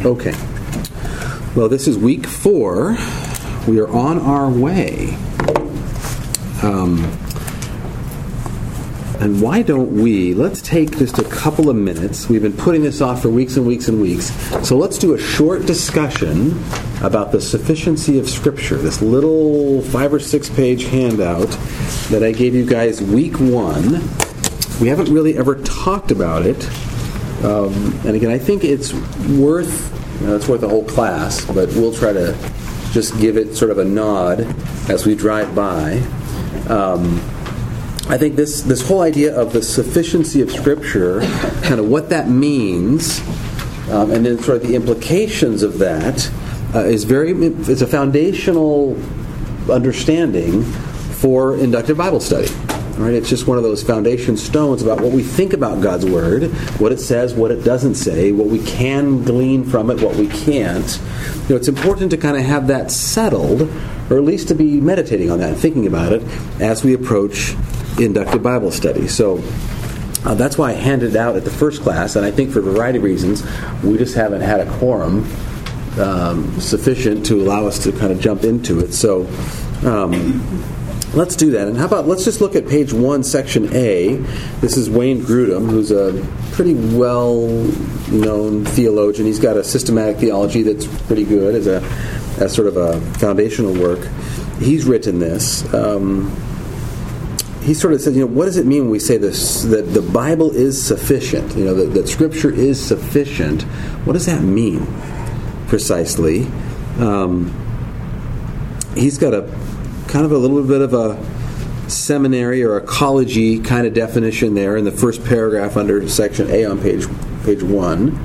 Okay. Well, this is week 4. We are on our way. And why don't let's take just a couple of minutes. We've been putting this off for weeks and weeks and weeks. So let's do a short discussion about the sufficiency of Scripture. This little 5 or 6 page handout that I gave you guys week 1. We haven't really ever talked about it. And again, I think it's worth a whole class, but we'll try to just give it sort of a nod as we drive by. I think this whole idea of the sufficiency of Scripture, kind of what that means, and then sort of the implications of that, it's a foundational understanding for inductive Bible study. Right? It's just one of those foundation stones about what we think about God's Word, what it says, what it doesn't say, what we can glean from it, what we can't. It's important to kind of have that settled, or at least to be meditating on that and thinking about it as we approach inductive Bible study. So that's why I handed it out at the first class, and I think for a variety of reasons, we just haven't had a quorum sufficient to allow us to kind of jump into it. So let's do that. And let's just look at page 1, section A. This is Wayne Grudem, who's a pretty well-known theologian. He's got a systematic theology that's pretty good as sort of a foundational work. He's written this. He sort of says, what does it mean when we say this, that the Bible is sufficient, that Scripture is sufficient? What does that mean precisely? He's got a kind of a little bit of a seminary or a college-y kind of definition there in the first paragraph under section A on page 1.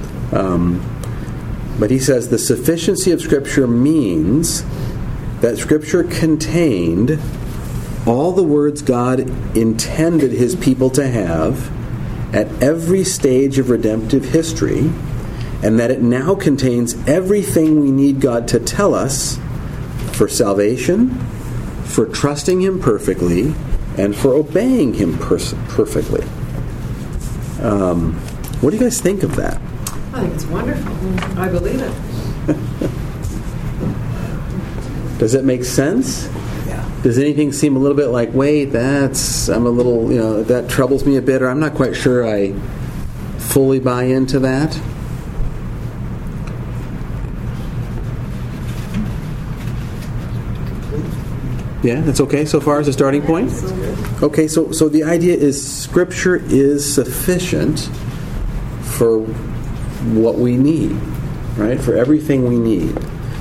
But he says the sufficiency of Scripture means that Scripture contained all the words God intended His people to have at every stage of redemptive history, and that it now contains everything we need God to tell us for salvation, for trusting Him perfectly, and for obeying Him perfectly. What do you guys think of that? I think it's wonderful. I believe it. Does it make sense? Yeah. Does anything seem a little bit like, wait, that troubles me a bit, or I'm not quite sure I fully buy into that? Yeah, that's okay so far as a starting point? Okay, so the idea is Scripture is sufficient for what we need, right? For everything we need.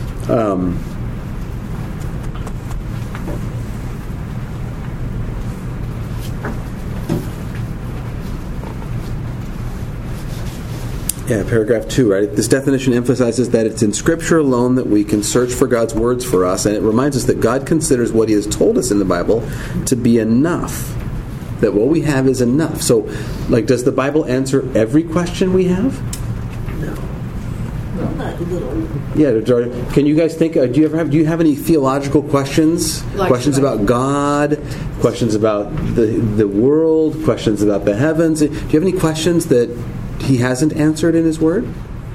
Paragraph 2, right? This definition emphasizes that it's in Scripture alone that we can search for God's words for us, and it reminds us that God considers what He has told us in the Bible to be enough. That what we have is enough. So, does the Bible answer every question we have? No. Not little. Yeah, can you guys think? Do you have any theological questions? Questions about God? Questions about the world? Questions about the heavens? Do you have any questions that He hasn't answered in His Word?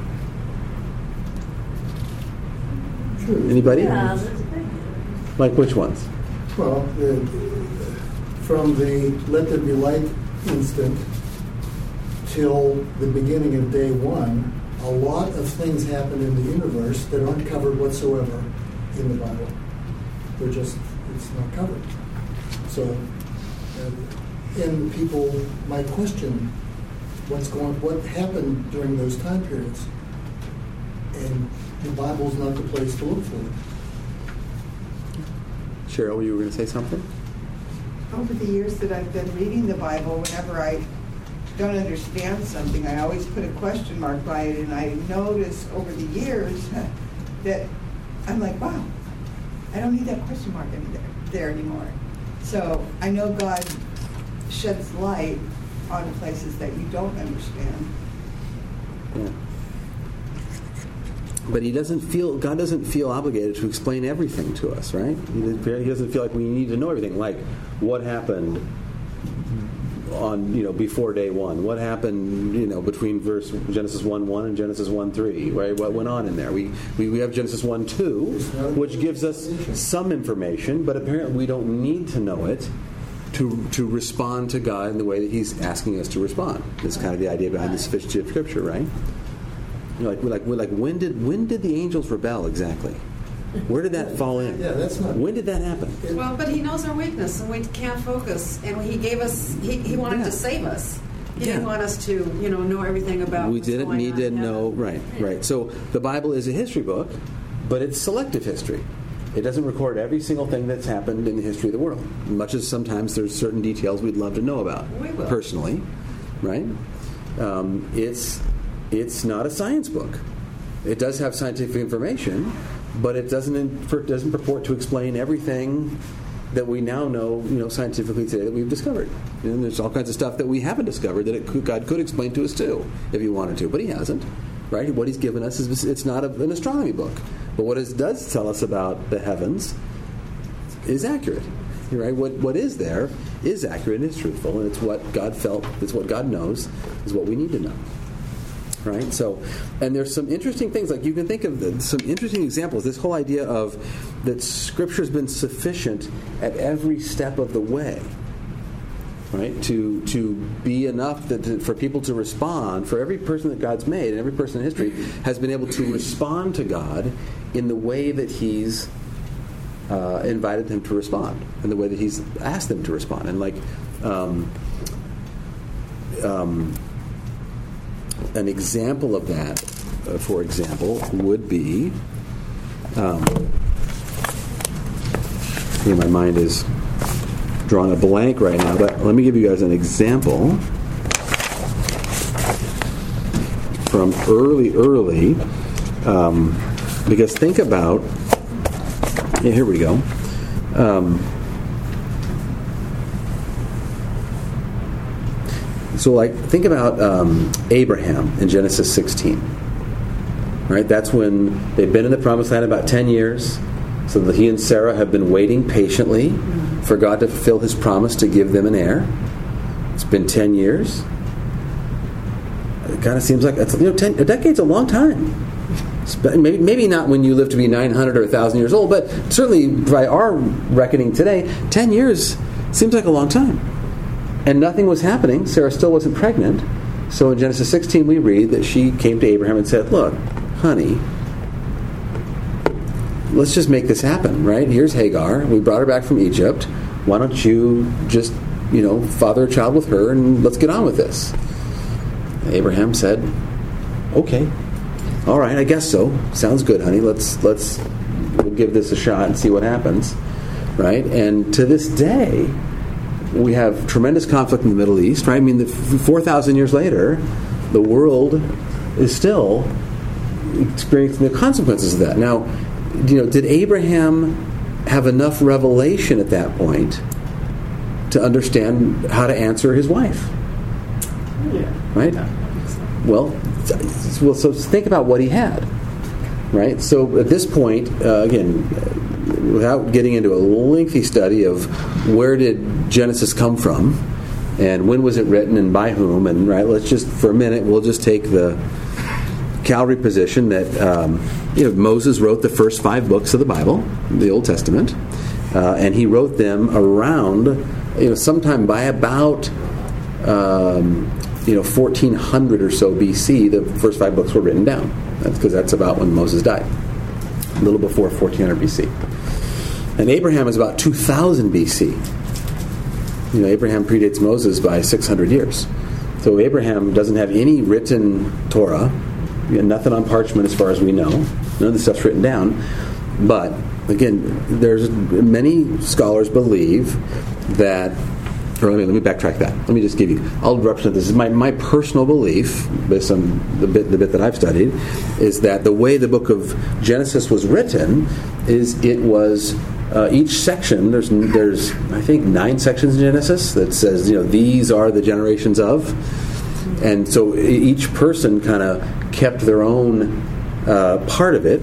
Anybody? Yeah. Like which ones? Well, from the let there be light instant till the beginning of day 1, a lot of things happen in the universe that aren't covered whatsoever in the Bible. It's not covered. So, and people might question what happened during those time periods, and the Bible's not the place to look for it. Cheryl, you were going to say something? Over the years that I've been reading the Bible, whenever I don't understand something, I always put a question mark by it, and I notice over the years that I'm like, wow, I don't need that question mark there anymore. So I know God sheds light on places that you don't understand. Yeah. But God doesn't feel obligated to explain everything to us, right? He doesn't feel like we need to know everything, like what happened on before day one? What happened between Genesis 1:1 and Genesis 1:3? Right? What went on in there? We have Genesis 1:2, which gives us some information, but apparently we don't need to know it to respond to God in the way that He's asking us to respond. That's kind of the idea behind the sufficiency of Scripture, right? When did the angels rebel exactly? Where did that fall in? Yeah, that's not. When did that happen? Well, but He knows our weakness, and we can't focus. And He gave us. He wanted to save us. He didn't want us to, know everything about. We didn't need to know. Right. So the Bible is a history book, but it's selective history. It doesn't record every single thing that's happened in the history of the world, much as sometimes there's certain details we'd love to know about personally, right? It's not a science book. It does have scientific information, but it doesn't purport to explain everything that we now know, scientifically today that we've discovered. And there's all kinds of stuff that we haven't discovered that God could explain to us too, if He wanted to, but He hasn't. Right? What He's given us it's not an astronomy book, but what it does tell us about the heavens is accurate. Right? What is there is accurate and is truthful, and it's what God felt. It's what God knows. Is what we need to know. Right? So, and there's some interesting things, like you can think of some interesting examples. This whole idea of that Scripture has been sufficient at every step of the way. Right, to be enough for people to respond, for every person that God's made and every person in history has been able to respond to God in the way that He's invited them to respond, in the way that He's asked them to respond. And an example of that, for example, would be, my mind is drawing a blank right now, but let me give you guys an example from early, because think about, here we go. So think about Abraham in Genesis 16. Right, that's when they've been in the Promised Land about 10 years. So that he and Sarah have been waiting patiently for God to fulfill His promise to give them an heir. It's been 10 years. It kind of seems like a decade's a long time. Maybe not when you live to be 900 or 1,000 years old, but certainly by our reckoning today, 10 years seems like a long time. And nothing was happening. Sarah still wasn't pregnant. So in Genesis 16 we read that she came to Abraham and said, "Look, honey, let's just make this happen, right? Here's Hagar. We brought her back from Egypt. Why don't you just, father a child with her and let's get on with this?" Abraham said, "Okay. All right, I guess so. Sounds good, honey. We'll give this a shot and see what happens." Right? And to this day, we have tremendous conflict in the Middle East, right? I mean, 4,000 years later, the world is still experiencing the consequences of that. Now, did Abraham have enough revelation at that point to understand how to answer his wife? Yeah. Right? Well, so think about what he had. Right? So at this point, again, without getting into a lengthy study of where did Genesis come from and when was it written and by whom, and let's just, for a minute, we'll just take the Calvary position that Moses wrote the first 5 books of the Bible, the Old Testament, and he wrote them around, sometime by about 1400 or so BC. The first 5 books were written down. That's because that's about when Moses died, a little before 1400 BC. And Abraham is about 2000 BC. Abraham predates Moses by 600 years. So Abraham doesn't have any written Torah. Nothing on parchment as far as we know. None of the stuff's written down. But, again, there's many scholars believe that, or let me backtrack that. Let me just give you, I'll represent this. This is my personal belief, based on the bit that I've studied, is that the way the book of Genesis was written is it was, each section, there's I think 9 sections in Genesis that says, these are the generations of. And so each person kind of kept their own part of it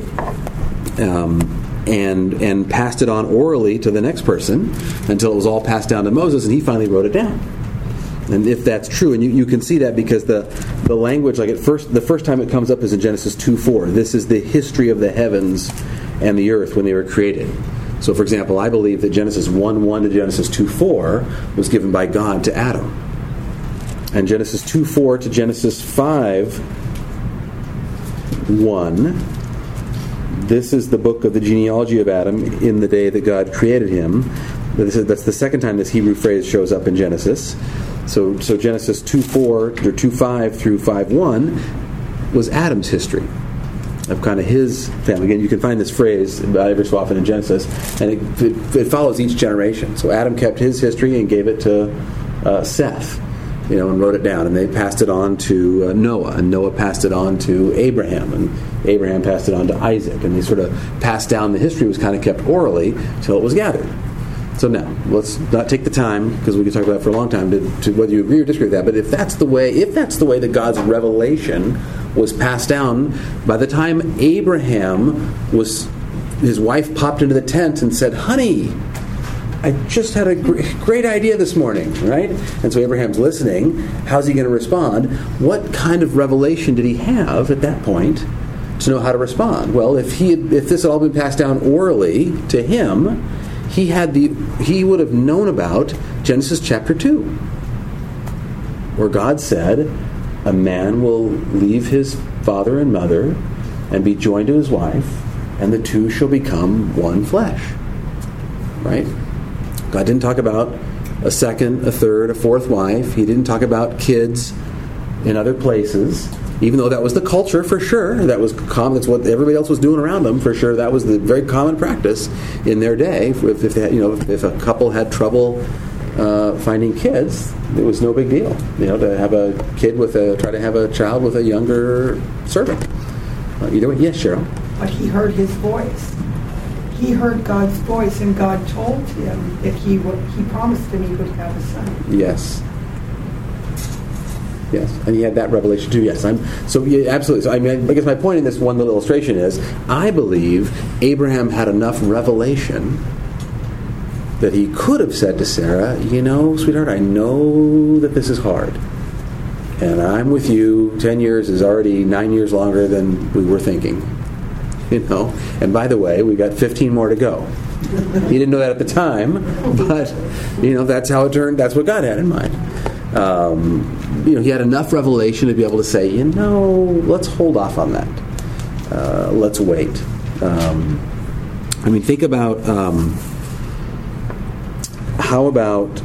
and passed it on orally to the next person until it was all passed down to Moses, and he finally wrote it down. And if that's true, and you can see that because the language, like the first time it comes up is in Genesis 2:4. This is the history of the heavens and the earth when they were created. So, for example, I believe that Genesis 1:1 to Genesis 2:4 was given by God to Adam. And Genesis 2:4 to Genesis 5:1, this is the book of the genealogy of Adam in the day that God created him. That's the second time this Hebrew phrase shows up in Genesis. So Genesis 2:4 or 2:5 through 5:1 was Adam's history of kind of his family. Again, you can find this phrase every so often in Genesis, and it follows each generation. So Adam kept his history and gave it to Seth, and wrote it down, and they passed it on to Noah, and Noah passed it on to Abraham, and Abraham passed it on to Isaac, and they sort of passed down. The history was kind of kept orally till it was gathered. So now, let's not take the time, because we could talk about it for a long time, to whether you agree or disagree with that. But if that's the way that God's revelation was passed down, by the time Abraham his wife popped into the tent and said, "Honey, I just had a great idea this morning," right? And so Abraham's listening. How's he going to respond? What kind of revelation did he have at that point to know how to respond? Well, if this had all been passed down orally to him, he would have known about Genesis chapter 2, where God said, "A man will leave his father and mother and be joined to his wife, and the two shall become one flesh." Right? God didn't talk about a second, a third, a fourth wife. He didn't talk about kids in other places, even though that was the culture for sure. That was common. That's what everybody else was doing around them for sure. That was the very common practice in their day. If they had, if a couple had trouble finding kids, it was no big deal. To have a kid try to have a child with a younger servant. Either way, yes, Cheryl. But he heard his voice. He heard God's voice, and God told him that he promised him he would have a son. Yes. Yes, and he had that revelation too. Yes, absolutely. So I guess my point in this one little illustration is, I believe Abraham had enough revelation that he could have said to Sarah, "Sweetheart, I know that this is hard, and I'm with you. 10 years is already 9 years longer than we were thinking. And by the way, we got 15 more to go." He didn't know that at the time, but that's how it turned. That's what God had in mind. He had enough revelation to be able to say, let's hold off on that. Let's wait. Think about how about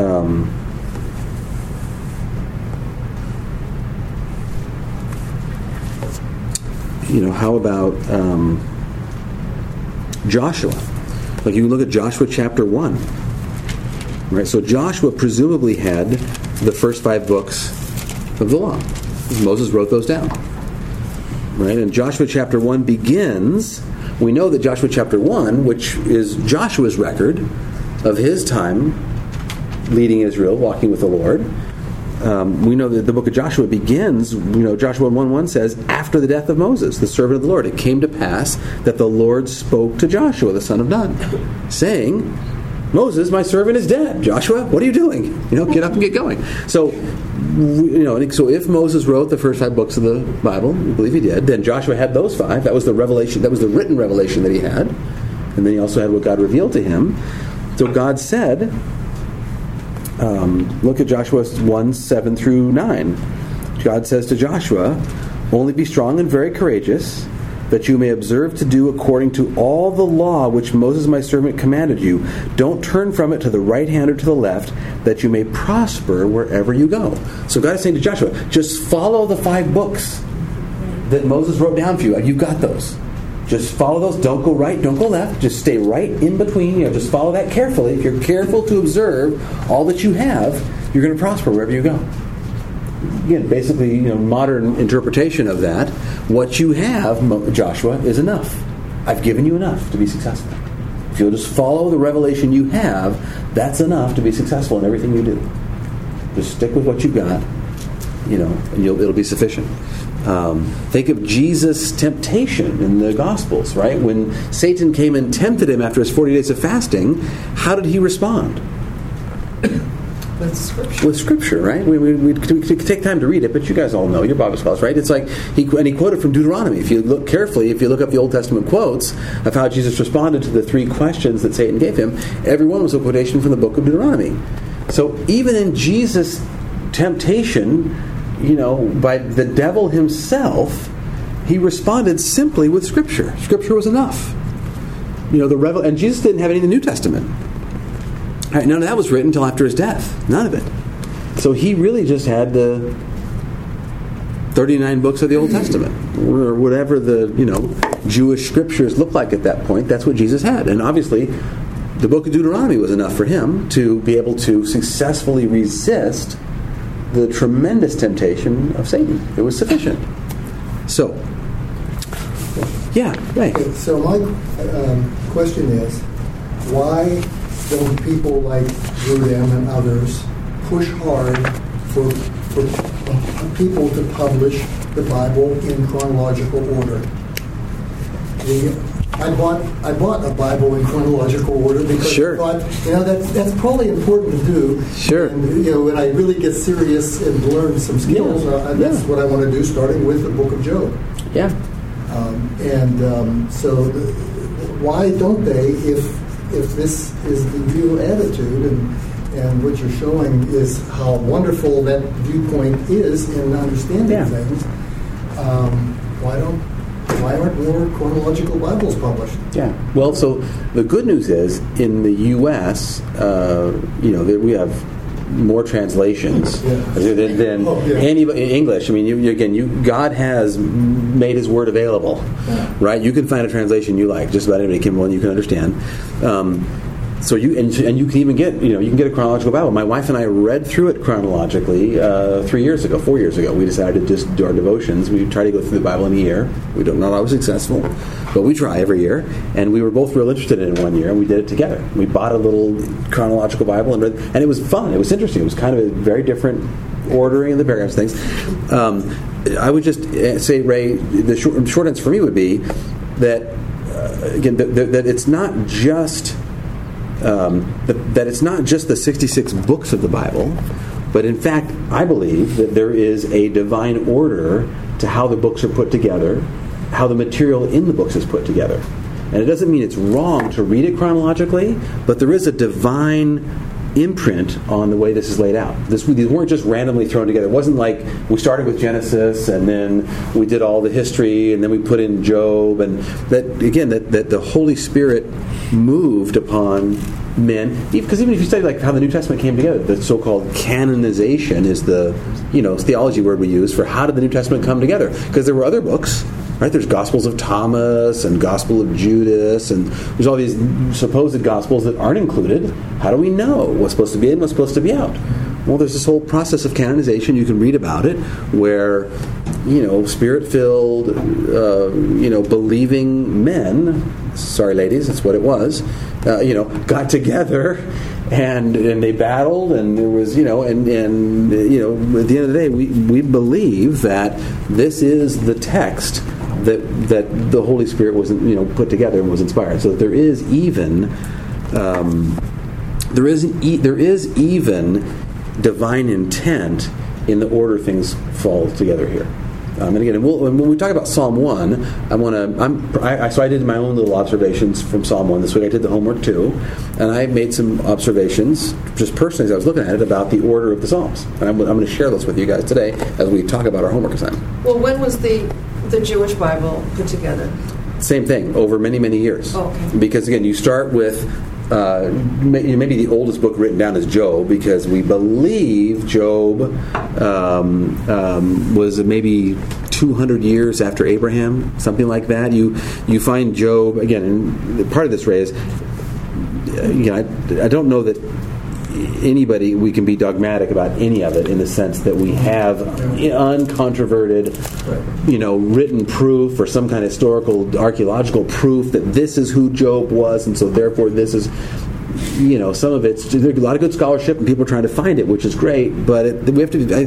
Joshua? Like, you look at Joshua chapter 1. Right? So Joshua presumably had the first 5 books of the law. Moses wrote those down. Right? And Joshua chapter 1 begins, we know that Joshua chapter 1, which is Joshua's record of his time leading Israel, walking with the Lord, we know that the book of Joshua begins, Joshua 1:1 says, "After the death of Moses, the servant of the Lord, it came to pass that the Lord spoke to Joshua, the son of Nun, saying, 'Moses, my servant, is dead. Joshua, what are you doing? Get up and get going.'" So, so if Moses wrote the first 5 books of the Bible, we believe he did, then Joshua had those 5. That was the revelation. That was the written revelation that he had. And then he also had what God revealed to him. So God said, look at Joshua 1:7 through 9. God says to Joshua, "Only be strong and very courageous, that you may observe to do according to all the law which Moses my servant commanded you. Don't turn from it to the right hand or to the left, that you may prosper wherever you go." So God is saying to Joshua, just follow the 5 books that Moses wrote down for you. You've got those. Just follow those. Don't go right, don't go left. Just stay right in between. Just follow that carefully. If you're careful to observe all that you have, you're going to prosper wherever you go. Again, basically, modern interpretation of that. What you have, Joshua, is enough. I've given you enough to be successful. If you'll just follow the revelation you have, that's enough to be successful in everything you do. Just stick with what you've got, and it'll be sufficient. Think of Jesus' temptation in the Gospels, right? When Satan came and tempted him after his 40 days of fasting, how did he respond? With Scripture. With Scripture, right? We could take time to read it, but you guys all know, you're Bible scholars, right? It's like, he quoted from Deuteronomy. If you look carefully, if you look up the Old Testament quotes of how Jesus responded to the 3 questions that Satan gave him, every one was a quotation from the book of Deuteronomy. So even in Jesus' temptation, by the devil himself, he responded simply with Scripture. Scripture was enough. And Jesus didn't have any of the New Testament. Right, none of that was written until after his death. None of it. So he really just had the 39 books of the Old Testament, or whatever the Jewish scriptures looked like at that point. That's what Jesus had. And obviously, the book of Deuteronomy was enough for him to be able to successfully resist the tremendous temptation of Satan. It was sufficient. So, yeah, right. Okay, so my question is, why don't people like Grudem and others push hard for people to publish the Bible in chronological order? I bought a Bible in chronological order because I thought, that's probably important to do. Sure. And when I really get serious and learn some skills, that's what I want to do, starting with the Book of Job. Yeah. So why don't they, if this is the real attitude and what you're showing is how wonderful that viewpoint is in understanding things, why aren't more chronological Bibles published? Yeah. Well, so the good news is in the U.S., we have more translations than anybody in English. I mean, God has made His Word available, right? You can find a translation you like. Just about anybody can, one you can understand. So you can even get you can get a chronological Bible. My wife and I read through it chronologically 4 years ago. We decided to just do our devotions. We try to go through the Bible in a year. We don't not always successful, but we try every year. And we were both real interested in it one year, and we did it together. We bought a little chronological Bible and read, and it was fun. It was interesting. It was kind of a very different ordering of the paragraphs and things. I would just say, Ray, the short answer for me would be that again that it's not just. That it's not just the 66 books of the Bible, but in fact, I believe that there is a divine order to how the books are put together, how the material in the books is put together. And it doesn't mean it's wrong to read it chronologically, but there is a divine imprint on the way this is laid out. These weren't just randomly thrown together. It wasn't like we started with Genesis and then we did all the history and then we put in Job, and that the Holy Spirit moved upon men. Because even if you study like how the New Testament came together, the so-called canonization is the theology word we use for how did the New Testament come together? Because there were other books. Right? There's Gospels of Thomas and Gospel of Judas, and there's all these supposed Gospels that aren't included. How do we know what's supposed to be in, what's supposed to be out? Well, there's this whole process of canonization. You can read about it, where Spirit-filled, believing men. Sorry, ladies, that's what it was. Got together. And they battled, and there was, at the end of the day, we believe that this is the text that the Holy Spirit was, put together and was inspired. So there is even divine intent in the order things fall together here. And again, when we talk about Psalm 1, I did my own little observations from Psalm 1 this week. I did the homework too, and I made some observations just personally as I was looking at it about the order of the Psalms. And I'm going to share those with you guys today as we talk about our homework assignment. Well, when was the Jewish Bible put together? Same thing, over many, many years. Oh, okay. Because again, you start with maybe the oldest book written down is Job, because we believe Job was maybe 200 years after Abraham, something like that. You find Job, again, and part of this, Ray, is I don't know that anybody, we can be dogmatic about any of it in the sense that we have uncontroverted, written proof or some kind of historical, archaeological proof that this is who Job was, and so therefore this is, some of it's, there's a lot of good scholarship and people are trying to find it, which is great, but we have to I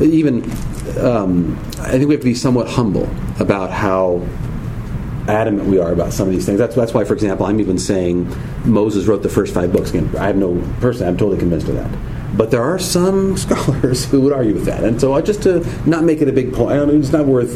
think we have to be somewhat humble about how adamant we are about some of these things. That's why, for example, I'm even saying Moses wrote the first 5 books. Again, I'm totally convinced of that. But there are some scholars who would argue with that. And so just to not make it a big point, I mean, it's not worth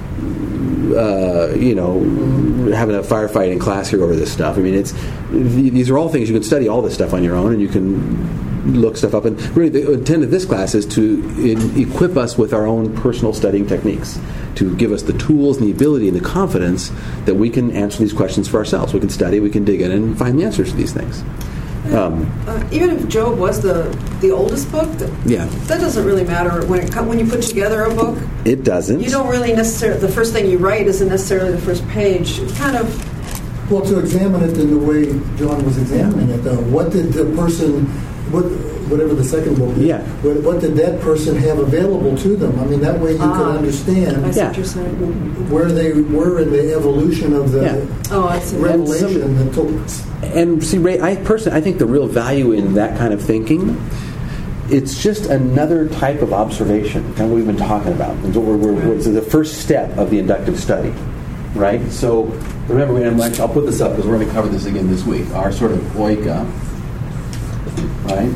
having a firefight in class here over this stuff. I mean, these are all things you can study all this stuff on your own, and you can look stuff up. And really, the intent of this class is to equip us with our own personal studying techniques, to give us the tools and the ability and the confidence that we can answer these questions for ourselves. We can study, we can dig in, and find the answers to these things. Even if Job was the oldest book, that doesn't really matter when you put together a book. It doesn't. You don't really necessarily. The first thing you write isn't necessarily the first page. It's kind of. Well, to examine it in the way John was examining it, though, what did the person, whatever the second book is, what did that person have available to them? I mean, that way you can understand where they were in the evolution of the revelation that took place. And see, Ray, I think the real value in that kind of thinking, it's just another type of observation, kind of what we've been talking about. It's the first step of the inductive study, right? So remember, I'll put this up because we're going to cover this again this week. Our sort of oika, right?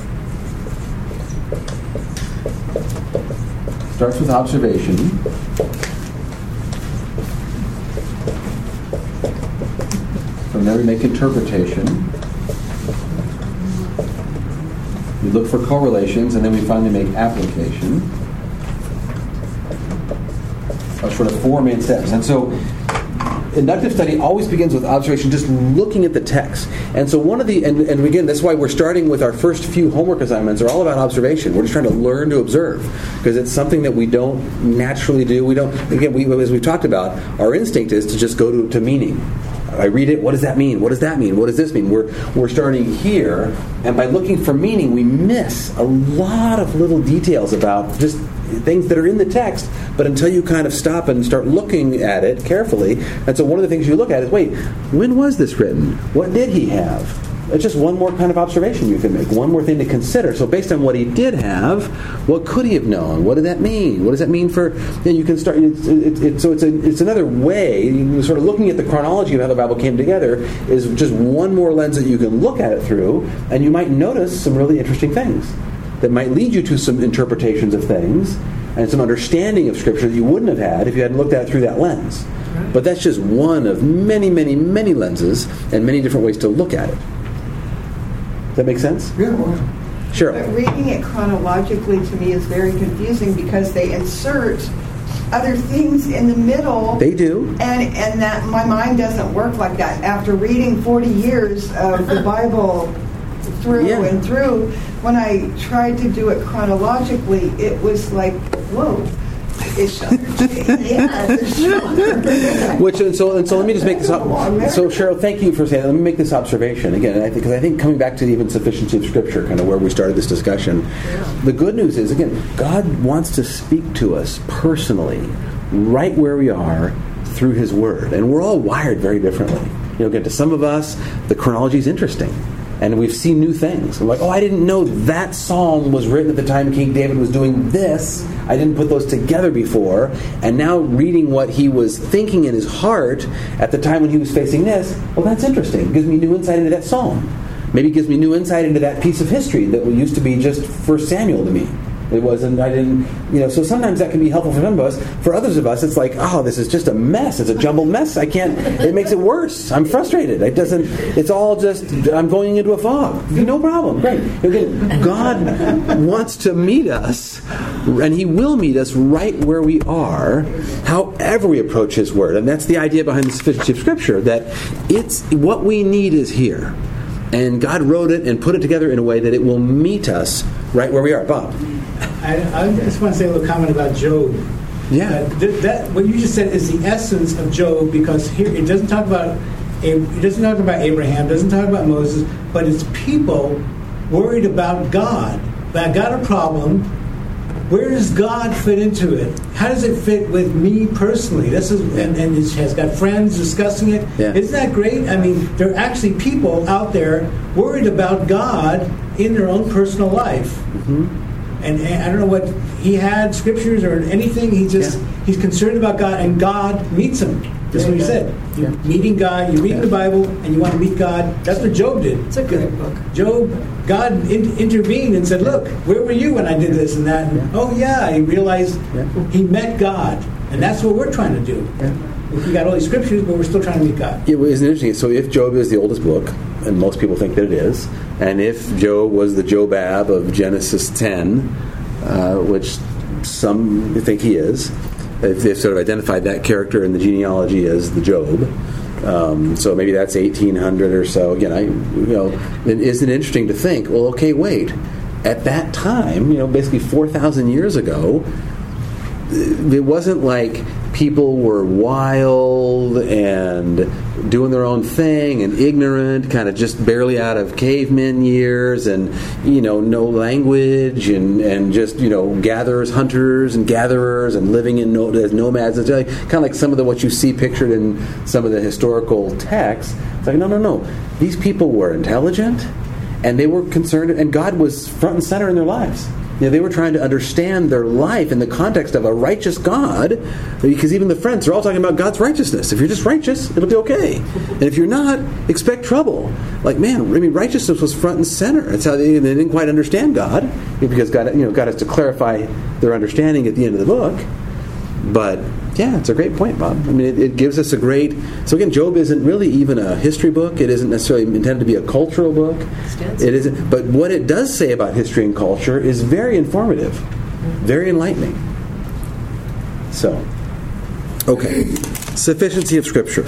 Starts with observation. From there we make interpretation. We look for correlations, and then we finally make application. Are sort of four main steps. And so inductive study always begins with observation, just looking at the text. And so one of the, and again, that's why we're starting with our first few homework assignments are all about observation. We're just trying to learn to observe, because it's something that we don't naturally do. We don't, again, as we've talked about, our instinct is to just go to meaning. I read it, what does that mean? What does that mean? What does this mean? We're starting here, and by looking for meaning, we miss a lot of little details about just things that are in the text, but until you kind of stop and start looking at it carefully, and so one of the things you look at is, wait, when was this written? What did he have? It's just one more kind of observation you can make, one more thing to consider. So based on what he did have, what could he have known? What did that mean? What does that mean for, you can start, so it's another way, sort of looking at the chronology of how the Bible came together is just one more lens that you can look at it through, and you might notice some really interesting things that might lead you to some interpretations of things and some understanding of Scripture that you wouldn't have had if you hadn't looked at it through that lens. But that's just one of many, many, many lenses and many different ways to look at it. Does that make sense? Yeah. Sure. But reading it chronologically to me is very confusing because they insert other things in the middle. They do. And that my mind doesn't work like that. After reading 40 years of the Bible through and through, when I tried to do it chronologically, it was like, whoa. So let me just make this up. So Cheryl, thank you for saying that. Let me make this observation again, because I think coming back to the even sufficiency of Scripture, kind of where we started this discussion, the good news is, again, God wants to speak to us personally, right where we are, through His Word, and we're all wired very differently. Again, to some of us, the chronology is interesting. And we've seen new things. We're like, I didn't know that psalm was written at the time King David was doing this. I didn't put those together before. And now reading what he was thinking in his heart at the time when he was facing this, that's interesting. It gives me new insight into that psalm. Maybe it gives me new insight into that piece of history that used to be just 1 Samuel to me. It wasn't, I didn't, so sometimes that can be helpful for some of us. For others of us, it's like, this is just a mess. It's a jumbled mess. It makes it worse. I'm frustrated. It's all just, I'm going into a fog. No problem. Great. Again, God wants to meet us, and He will meet us right where we are, however we approach His Word. And that's the idea behind the sufficiency of Scripture, that it's what we need is here. And God wrote it and put it together in a way that it will meet us right where we are. Bob? I just want to say a little comment about Job. Yeah. That what you just said is the essence of Job, because here it doesn't talk about Abraham, doesn't talk about Moses, but it's people worried about God. I got a problem. Where does God fit into it? How does it fit with me personally? And it has got friends discussing it. Yeah. Isn't that great? I mean, there are actually people out there worried about God in their own personal life. Mm-hmm. And I don't know what he had, scriptures or anything. He's concerned about God, and God meets him. That's what he said. You're meeting God, you're reading the Bible, and you want to meet God. That's what Job did. It's a good book. God intervened and said, look, where were you when I did this and that? And, he realized he met God. And that's what we're trying to do. We got all these scriptures, but we're still trying to meet God. It was interesting. So if Job is the oldest book, and most people think that it is, and if Job was the Jobab of Genesis 10, which some think he is, they've sort of identified that character in the genealogy as the Job. So maybe that's 1800 or so. Again, isn't it interesting to think? Well, okay, wait. At that time, basically 4,000 years ago, it wasn't like people were wild and doing their own thing and ignorant, kind of just barely out of caveman years, and no language, and just gatherers, hunters, and gatherers, and living as nomads. It's kind of like some of what you see pictured in some of the historical texts. It's like no. These people were intelligent, and they were concerned, and God was front and center in their lives. They were trying to understand their life in the context of a righteous God, because even the Friends are all talking about God's righteousness. If you're just righteous, it'll be okay. And if you're not, expect trouble. Righteousness was front and center. That's how they didn't quite understand God, because God has to clarify their understanding at the end of the book. But it's a great point, Bob. It gives us a great... So again, Job isn't really even a history book. It isn't necessarily intended to be a cultural book. It isn't. But what it does say about history and culture is very informative, very enlightening. So, okay. Sufficiency of Scripture.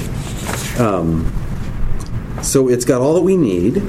So it's got all that we need.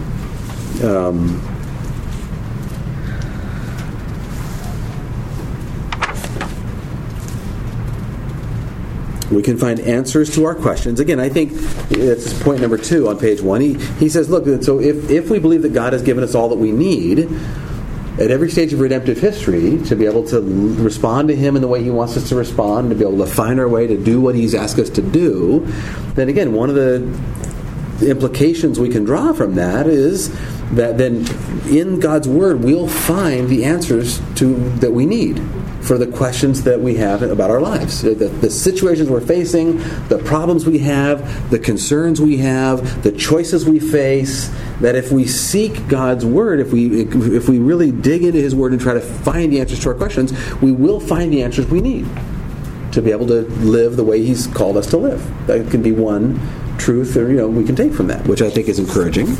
We can find answers to our questions. Again, I think that's point number 2 on page 1. He says, look, so if we believe that God has given us all that we need at every stage of redemptive history to be able to respond to Him in the way He wants us to respond, to be able to find our way to do what He's asked us to do, then again, one of the implications we can draw from that is that then in God's Word we'll find the answers that we need for the questions that we have about our lives. The situations we're facing, the problems we have, the concerns we have, the choices we face, that if we seek God's Word, if we really dig into His Word and try to find the answers to our questions, we will find the answers we need to be able to live the way He's called us to live. That can be one truth we can take from that, which I think is encouraging.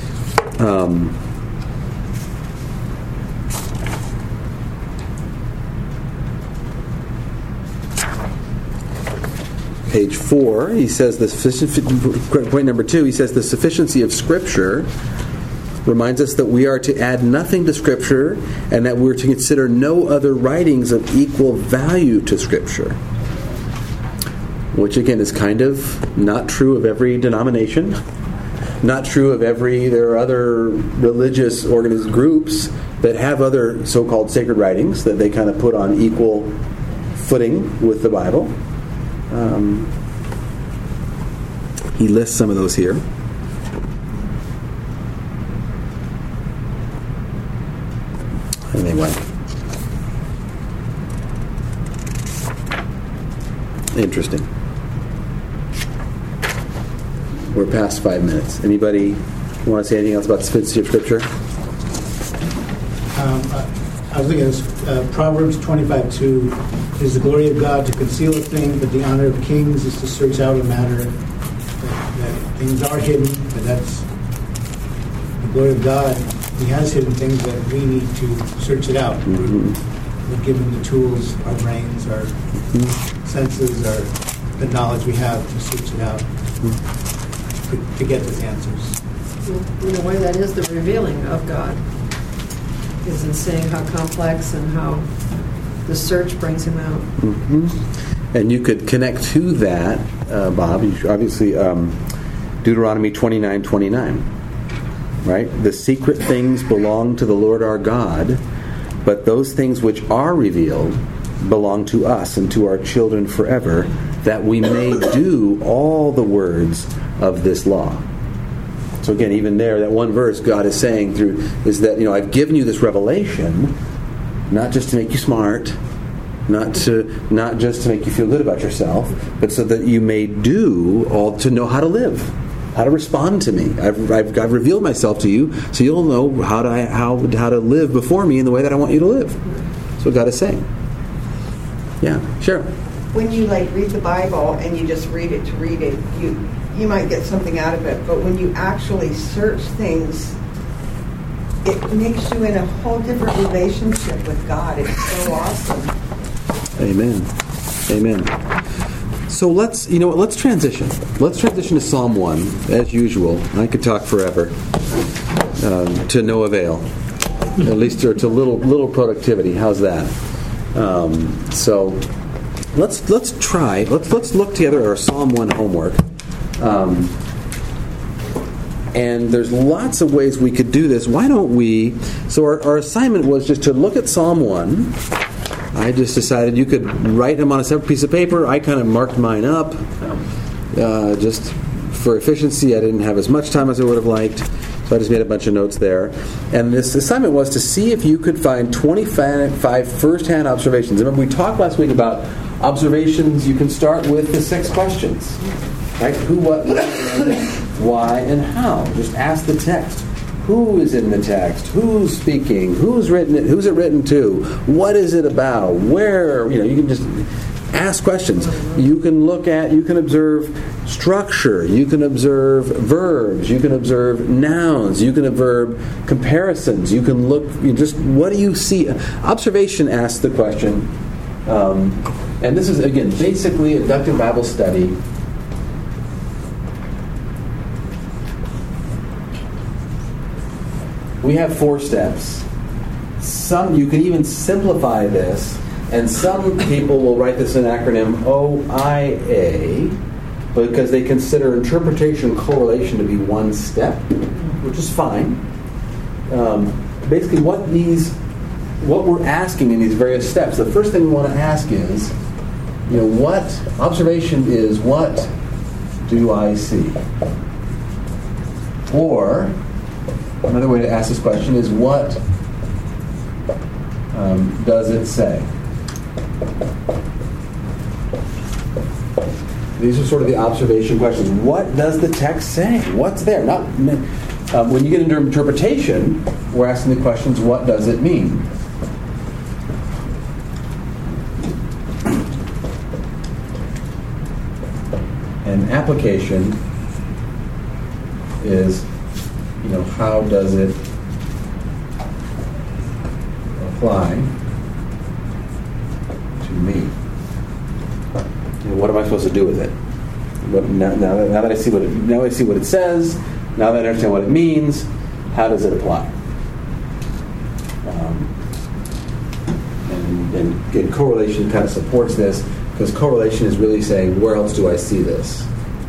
Page 4, he says point number 2, he says the sufficiency of Scripture reminds us that we are to add nothing to Scripture, and that we're to consider no other writings of equal value to Scripture. Which again is kind of not true of every denomination, not true of there are other religious groups that have other so-called sacred writings that they kind of put on equal footing with the Bible. He lists some of those here. Anyway. Interesting. We're past 5 minutes. Anybody want to say anything else about the sufficiency of Scripture? I was looking at Proverbs 25:2. It is the glory of God to conceal a thing, but the honor of kings is to search out a matter. That things are hidden, but that's the glory of God. He has hidden things that we need to search it out. Mm-hmm. We're given the tools, our brains, our senses, the knowledge we have to search it out, to get those answers. In a way, that is the revealing of God, is in seeing how complex and how the search brings Him out. Mm-hmm. And you could connect to that, Bob, obviously, Deuteronomy 29:29. Right? The secret things belong to the Lord our God, but those things which are revealed belong to us and to our children forever, that we may do all the words of this law. So again, even there, that one verse God is saying is that, I've given you this revelation, not just to make you smart, not just to make you feel good about yourself, but so that you may do all to know how to live, how to respond to me. I've revealed myself to you, so you'll know how to live before me in the way that I want you to live. That's what God is saying. Yeah, sure. When you read the Bible and you just read it to read it, you might get something out of it. But when you actually search things, it makes you in a whole different relationship with God. It's so awesome. Amen. So let's transition. Let's transition to Psalm 1 as usual. I could talk forever to no avail, at least or to little productivity. How's that? So let's try. Let's look together at our Psalm 1 homework. And there's lots of ways we could do this. Why don't we? So our assignment was just to look at Psalm 1. I just decided you could write them on a separate piece of paper. I kind of marked mine up. Just for efficiency, I didn't have as much time as I would have liked. So I just made a bunch of notes there. And this assignment was to see if you could find 25 first-hand observations. Remember, we talked last week about observations. You can start with the 6 questions. Right? Who, what, why, and how. Just ask the text. Who is in the text? Who's speaking? Who's written it? Who's it written to? What is it about? Where? You can just ask questions. You can observe structure. You can observe verbs. You can observe nouns. You can observe comparisons. You can look, what do you see? Observation asks the question, and this is, again, basically a deductive Bible study. We have 4 steps. Some, you can even simplify this, and some people will write this in acronym OIA because they consider interpretation correlation to be 1 step, which is fine. Basically, what we're asking in these various steps, the first thing we want to ask is, what observation is, what do I see? Or another way to ask this question is, what does it say? These are sort of the observation questions. What does the text say? What's there? When you get into interpretation, we're asking the questions, what does it mean? And application is, how does it apply to me? What am I supposed to do with it? Now that I see what it says, now that I understand what it means, how does it apply? And correlation kind of supports this, because correlation is really saying, where else do I see this?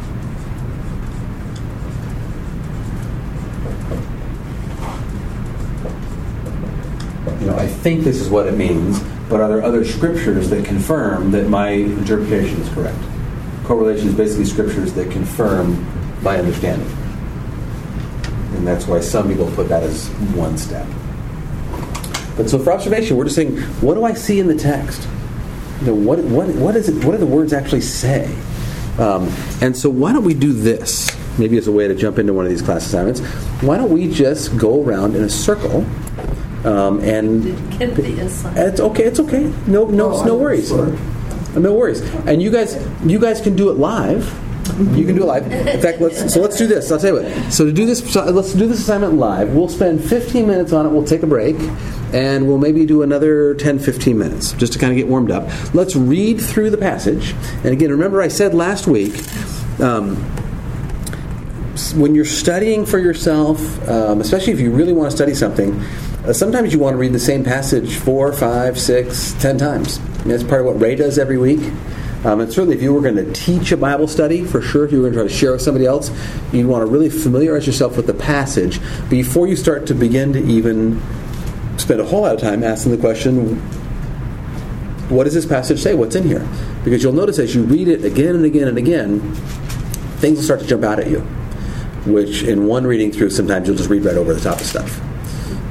I think this is what it means, but are there other scriptures that confirm that my interpretation is correct? Correlation is basically scriptures that confirm my understanding. And that's why some people put that as 1 step. But so for observation, we're just saying, what do I see in the text? What is it? What do the words actually say? And so why don't we do this? Maybe as a way to jump into one of these class assignments. Why don't we just go around in a circle? And get the assignment. It's okay. No worries. No worries. And you guys can do it live. You can do it live. In fact, let's do this. I'll tell you what. So let's do this assignment live. We'll spend 15 minutes on it. We'll take a break, and we'll maybe do another 10-15 minutes just to kind of get warmed up. Let's read through the passage. And again, remember I said last week, when you're studying for yourself, especially if you really want to study something, sometimes you want to read the same passage 4, 5, 6, 10 times. And that's part of what Ray does every week. And certainly if you were going to teach a Bible study, for sure, if you were going to try to share with somebody else, you'd want to really familiarize yourself with the passage before you start to begin to even spend a whole lot of time asking the question, what does this passage say? What's in here? Because you'll notice as you read it again and again and again, things will start to jump out at you, which in one reading through, sometimes you'll just read right over the top of stuff.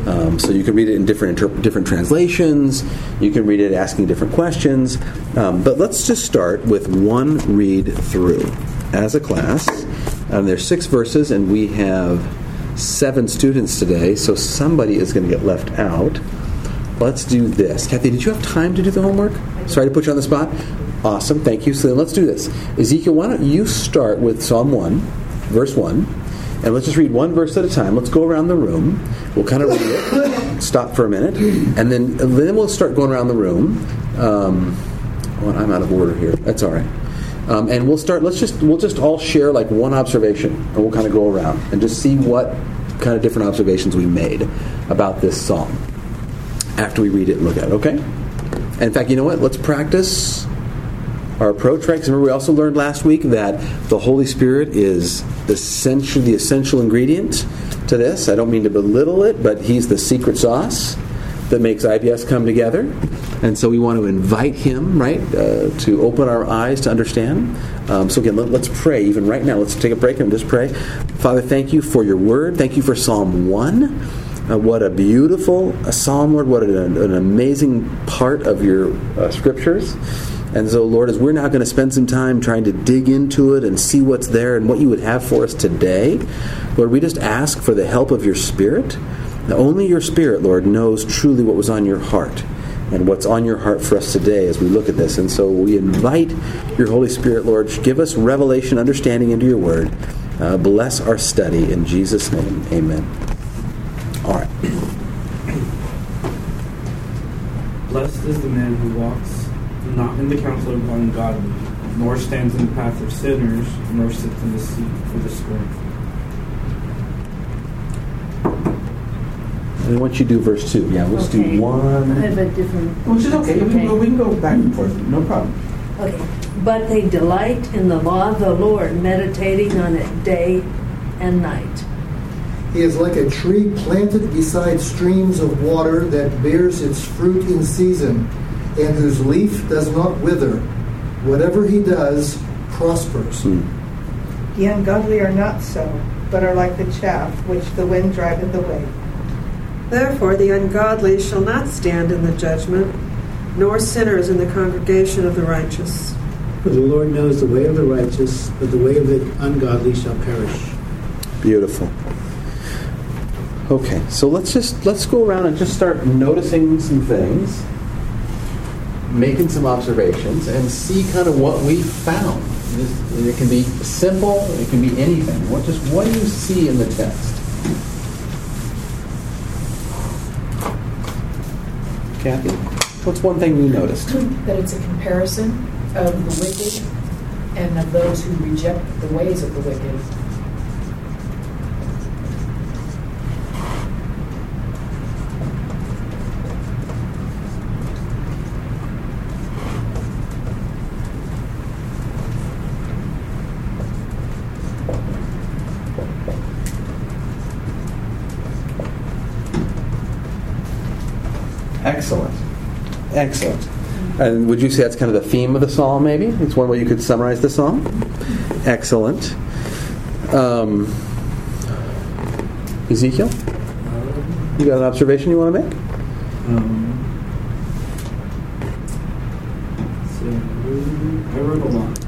So you can read it in different translations. You can read it asking different questions. But let's just start with one read through as a class. There's 6 verses, and we have 7 students today, so somebody is going to get left out. Let's do this. Kathy, did you have time to do the homework? Sorry to put you on the spot. Awesome, thank you. So then let's do this. Ezekiel, why don't you start with Psalm 1, verse 1, and let's just read one verse at a time. Let's go around the room. We'll kind of read it, stop for a minute, and then we'll start going around the room. I'm out of order here. That's all right. And we'll start. We'll just all share like one observation, and we'll kind of go around and just see what kind of different observations we made about this psalm after we read it and look at it. Okay? And in fact, you know what? Let's practice our approach, right? Because remember, we also learned last week that the Holy Spirit is the essential ingredient to this. I don't mean to belittle it, but He's the secret sauce that makes IBS come together. And so we want to invite Him, right, to open our eyes to understand. So again, let's pray even right now. Let's take a break and just pray. Father, thank you for your word. Thank you for Psalm 1. What a beautiful psalm, Lord. What an amazing part of your scriptures. And so, Lord, as we're now going to spend some time trying to dig into it and see what's there and what you would have for us today, Lord, we just ask for the help of your Spirit. Now, only your Spirit, Lord, knows truly what was on your heart and what's on your heart for us today as we look at this. And so we invite your Holy Spirit, Lord, give us revelation, understanding into your word. Bless our study. In Jesus' name, amen. All right. Blessed is the man who walks not in the counsel of ungodly, nor stands in the path of sinners, nor sits in the seat for the scornful. And once you do verse 2, let's do one. I have a different... Which is okay. We can go back and forth. No problem. Okay. But they delight in the law of the Lord, meditating on it day and night. He is like a tree planted beside streams of water that bears its fruit in season, and whose leaf does not wither. Whatever he does prospers. The ungodly are not so, but are like the chaff which the wind driveth away. Therefore the ungodly shall not stand in the judgment, nor sinners in the congregation of the righteous. For the Lord knows the way of the righteous, but the way of the ungodly shall perish. Beautiful. Okay, so let's go around and just start noticing some things, making some observations, and see kind of what we found. It can be simple, it can be anything. What do you see in the text? Kathy, what's one thing you noticed? That it's a comparison of the wicked and of those who reject the ways of the wicked. Excellent. And would you say that's kind of the theme of the psalm, maybe? It's one way you could summarize the psalm? Excellent. Ezekiel? You got an observation you want to make? I wrote a lot.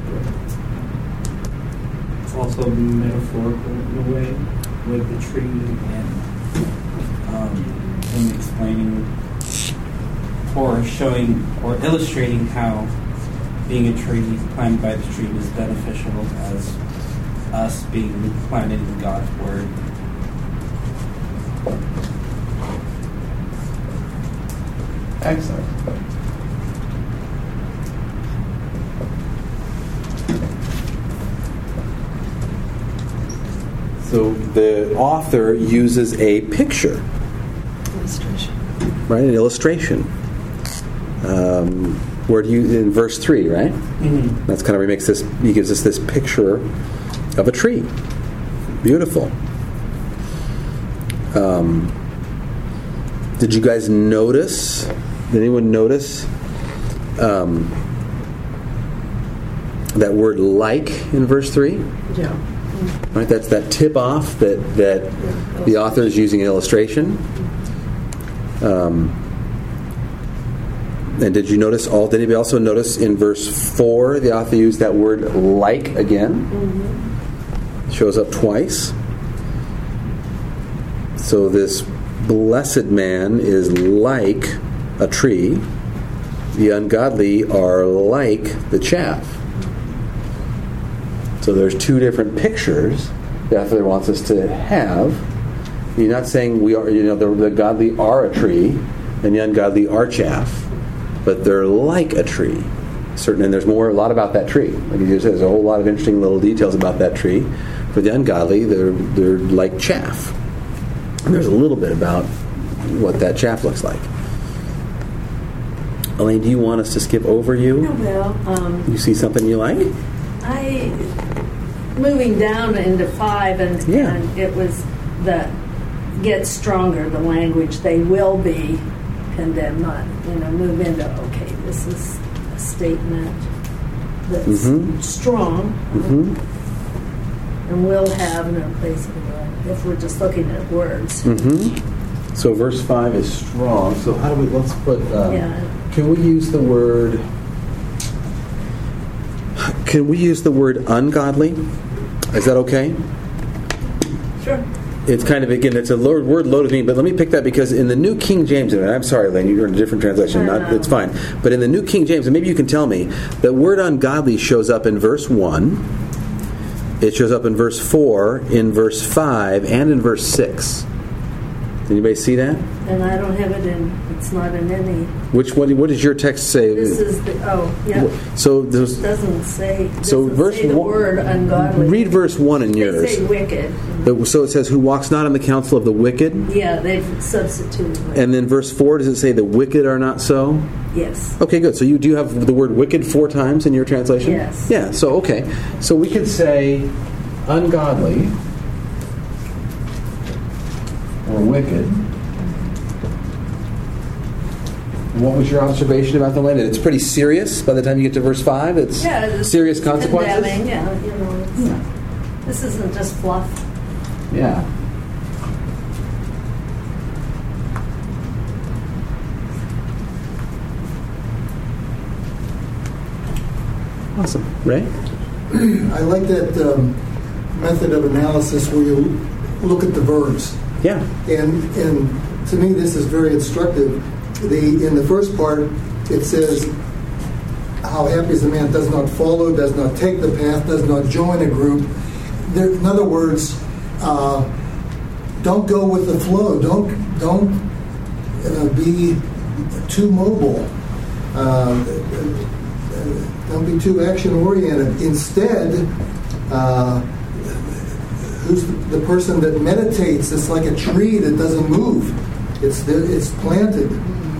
It's also metaphorical in a way with the tree and explaining or showing or illustrating how being a tree planted by the stream is beneficial as us being planted in God's Word. Excellent. So the author uses a picture. Illustration. Right, an illustration. Where do you in verse 3, right? Mm-hmm. That's kind of where he gives us this picture of a tree. Beautiful. Did you guys notice? Did anyone notice that word "like" in verse 3? Yeah. Right, that's that tip off that the author is using an illustration. And did anybody also notice in verse 4, the author used that word like again? Mm-hmm. Shows up twice. So this blessed man is like a tree. The ungodly are like the chaff. So there's two different pictures the author wants us to have. You're not saying we are, the godly are a tree and the ungodly are chaff. But they're like a tree. And there's a lot about that tree. Like you just said, there's a whole lot of interesting little details about that tree. For the ungodly, they're like chaff. And there's a little bit about what that chaff looks like. Elaine, do you want us to skip over you? No, well, you see something you like? Moving down into 5, and it was get stronger, the language, they will be condemned, not, move into, okay, this is a statement that's strong, and will have no place in the Lord, if we're just looking at words. So verse 5 is strong. So how do we, let's put, can we use the word ungodly? Is that okay? Sure. It's kind of, again, it's a word loaded meaning, but let me pick that because in the New King James, and I'm sorry, Elaine, you're in a different translation, it's fine. But in the New King James, and maybe you can tell me, the word ungodly shows up in verse 1, it shows up in verse 4, in verse 5, and in verse 6. Did anybody see that? And I don't have it it's not in any. What does your text say? This is So it doesn't say, verse say the word ungodly. Read verse 1 in yours. They say wicked. So it says, who walks not in the counsel of the wicked? Yeah, they've substituted wicked. And then verse 4, does it say the wicked are not so? Yes. Okay, good. So you do have the word wicked 4 times in your translation? Yes. Yeah, so okay. So we could say ungodly or wicked. What was your observation about the land? It's pretty serious by the time you get to verse 5? It's serious consequences? Condemning, this isn't just fluff. Yeah. Awesome. Ray? I like that method of analysis where you look at the verbs. Yeah. And to me, this is very instructive. In the first part, it says, how happy is the man does not follow, does not take the path, does not join a group. In other words, don't go with the flow. Don't be too mobile. Don't be too action-oriented. Instead, who's the person that meditates? It's like a tree that doesn't move. It's planted.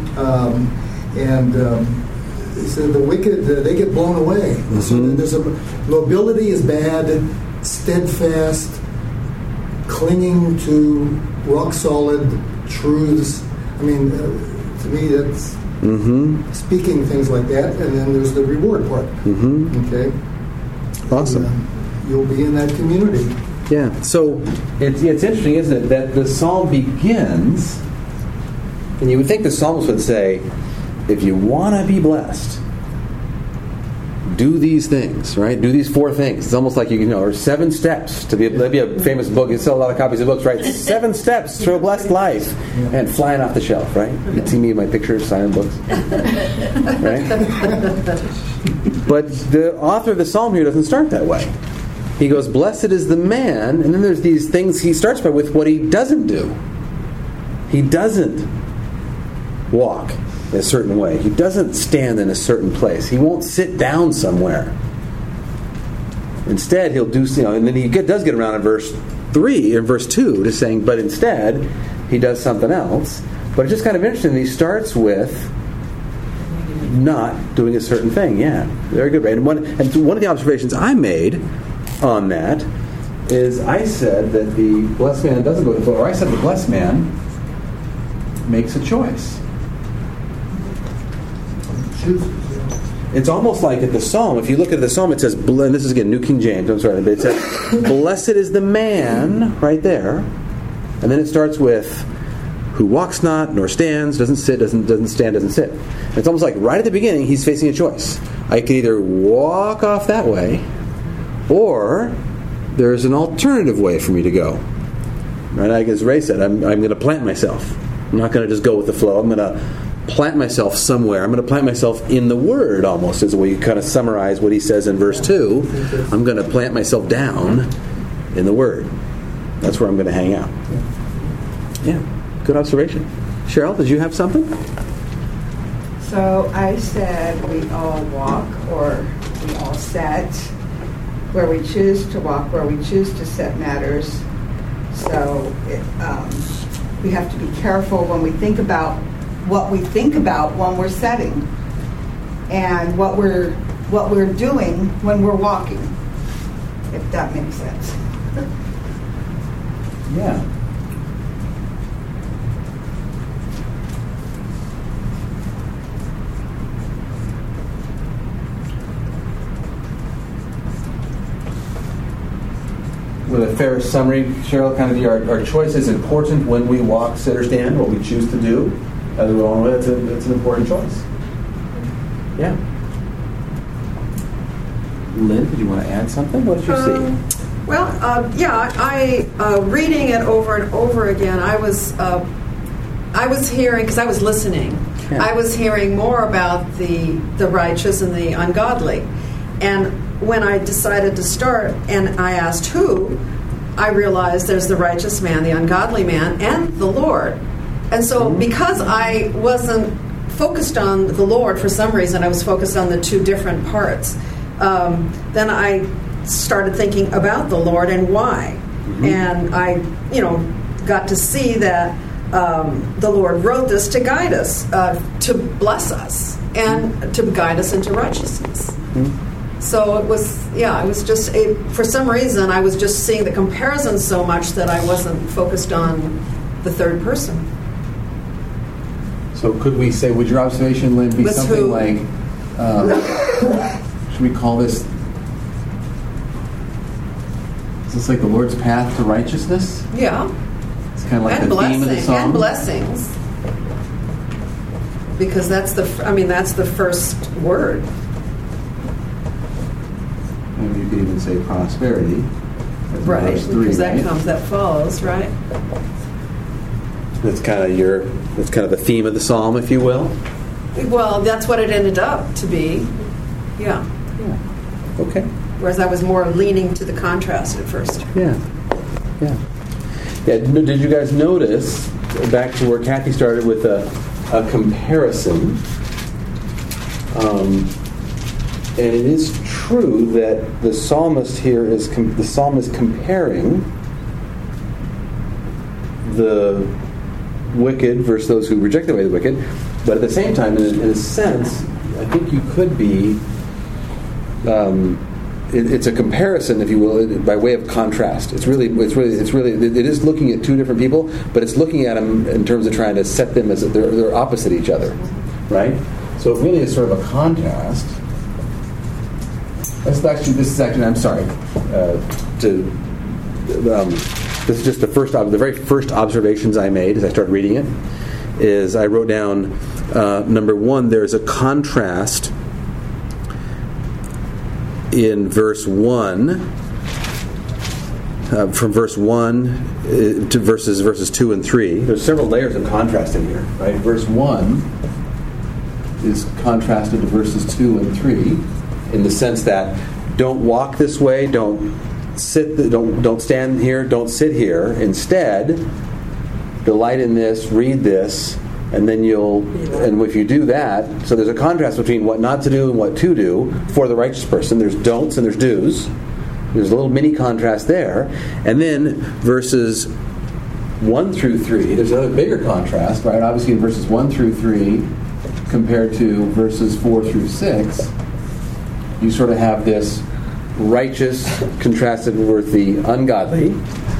He said the wicked, they get blown away. Mm-hmm. Nobility is bad, steadfast, clinging to rock-solid truths. I mean, to me, that's speaking things like that. And then there's the reward part. Mm-hmm. Okay? Awesome. You'll be in that community. Yeah. So it's interesting, isn't it, that the psalm begins, and you would think the psalmist would say, if you want to be blessed, do these things, right? Do these 4 things. It's almost like or 7 steps to be. That'd be a famous book. You sell a lot of copies of books, right? 7 steps to a blessed life, and flying off the shelf, right? You'd see me in my pictures, signing books, right? But the author of the psalm here doesn't start that way. He goes, "Blessed is the man," and then there's these things he starts by with what he doesn't do. He doesn't walk a certain way. He doesn't stand in a certain place. He won't sit down somewhere. Instead, he'll do, and then he does get around in verse 3 or verse 2 to saying, but instead, he does something else. But it's just kind of interesting. He starts with not doing a certain thing. Yeah, very good, right? And one of the observations I made on that is I said that the blessed man doesn't go to the flow, or I said the blessed man makes a choice. It's almost like at the Psalm, if you look at the Psalm, it says, and this is again New King James, I'm sorry, but it says, blessed is the man, right there, and then it starts with, who walks not, nor stands, doesn't sit, doesn't stand, doesn't sit. And it's almost like right at the beginning, he's facing a choice. I can either walk off that way, or there's an alternative way for me to go. Right? Like as Ray said, I'm going to plant myself. I'm not going to just go with the flow. I'm going to plant myself somewhere. I'm going to plant myself in the Word, almost, is the way you kind of summarize what he says in verse 2. I'm going to plant myself down in the Word. That's where I'm going to hang out. Yeah, good observation. Cheryl, did you have something? So I said we all walk, or we all sit. Where we choose to walk, where we choose to sit matters. So we have to be careful when we think about what we think about when we're setting, and what we're doing when we're walking, if that makes sense. Yeah. With a fair summary, Cheryl, kind of our choice is important when we walk, sit, or stand, what we choose to do. As we all know, it's an important choice. Yeah. Lynn, did you want to add something? What did you see? Reading it over and over again, I was hearing, because I was listening, I was hearing more about the righteous and the ungodly. And when I decided to start and I asked who, I realized there's the righteous man, the ungodly man, and the Lord. And so because I wasn't focused on the Lord for some reason, I was focused on the two different parts, then I started thinking about the Lord and why. And I, got to see that the Lord wrote this to guide us, to bless us, and to guide us into righteousness. So it was just, for some reason, I was just seeing the comparison so much that I wasn't focused on the third person. So could we say, would your observation, Lynn, be something like, should we call this, is this like the Lord's path to righteousness? Yeah. It's kind of like the theme of the song? And blessings. Because that's the first word. And you could even say prosperity. Right, verse 3, because right? that follows, right? That's kind of the theme of the psalm, if you will. Well, that's what it ended up to be. Yeah. Okay. Whereas I was more leaning to the contrast at first. Yeah. Did you guys notice, back to where Kathy started with a comparison, and it is true that the psalmist here is comparing the wicked versus those who reject the way of the wicked, but at the same time, in a sense, I think you could be. It's a comparison, if you will, by way of contrast. It is looking at two different people, but it's looking at them in terms of trying to set them as they're opposite each other, right? So it really is sort of a contrast. This is actually. I'm sorry. This is just the very first observations I made as I started reading it. Is I wrote down number one. There's a contrast in verse 1, from verse 1 to verses 2 and 3. There's several layers of contrast in here, right? Verse 1 is contrasted to verses 2 and 3 in the sense that don't walk this way, don't stand here, don't sit here. Instead, delight in this, read this, and then and if you do that, so there's a contrast between what not to do and what to do for the righteous person. There's don'ts and there's do's. There's a little mini contrast there. And then verses 1 through 3, there's another bigger contrast, right? Obviously in verses 1 through 3 compared to verses 4 through 6, you sort of have this righteous contrasted with the ungodly,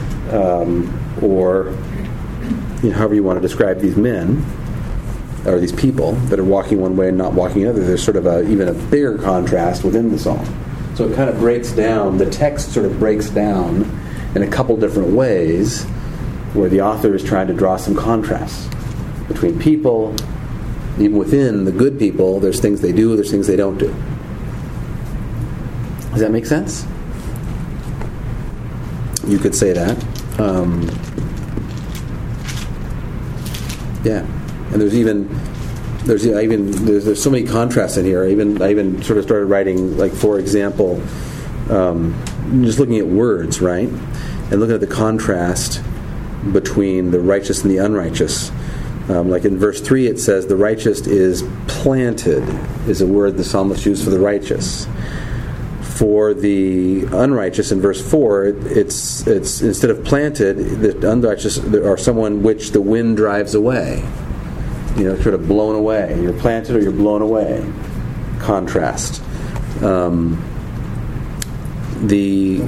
or however you want to describe these men or these people that are walking one way and not walking another. There's sort of even a bigger contrast within the psalm. So it kind of breaks down, the text sort of breaks down in a couple different ways where the author is trying to draw some contrasts between people. Even within the good people, there's things they do, there's things they don't do. Does that make sense? You could say that. Yeah, and there's so many contrasts in here. I even sort of started writing, like, for example, just looking at words, right, and looking at the contrast between the righteous and the unrighteous. Like in verse 3, it says the righteous is planted, is a word the psalmist used for the righteous. For the unrighteous, in verse 4, it's instead of planted, the unrighteous are someone which the wind drives away. Sort of blown away. You're planted or you're blown away. Contrast. The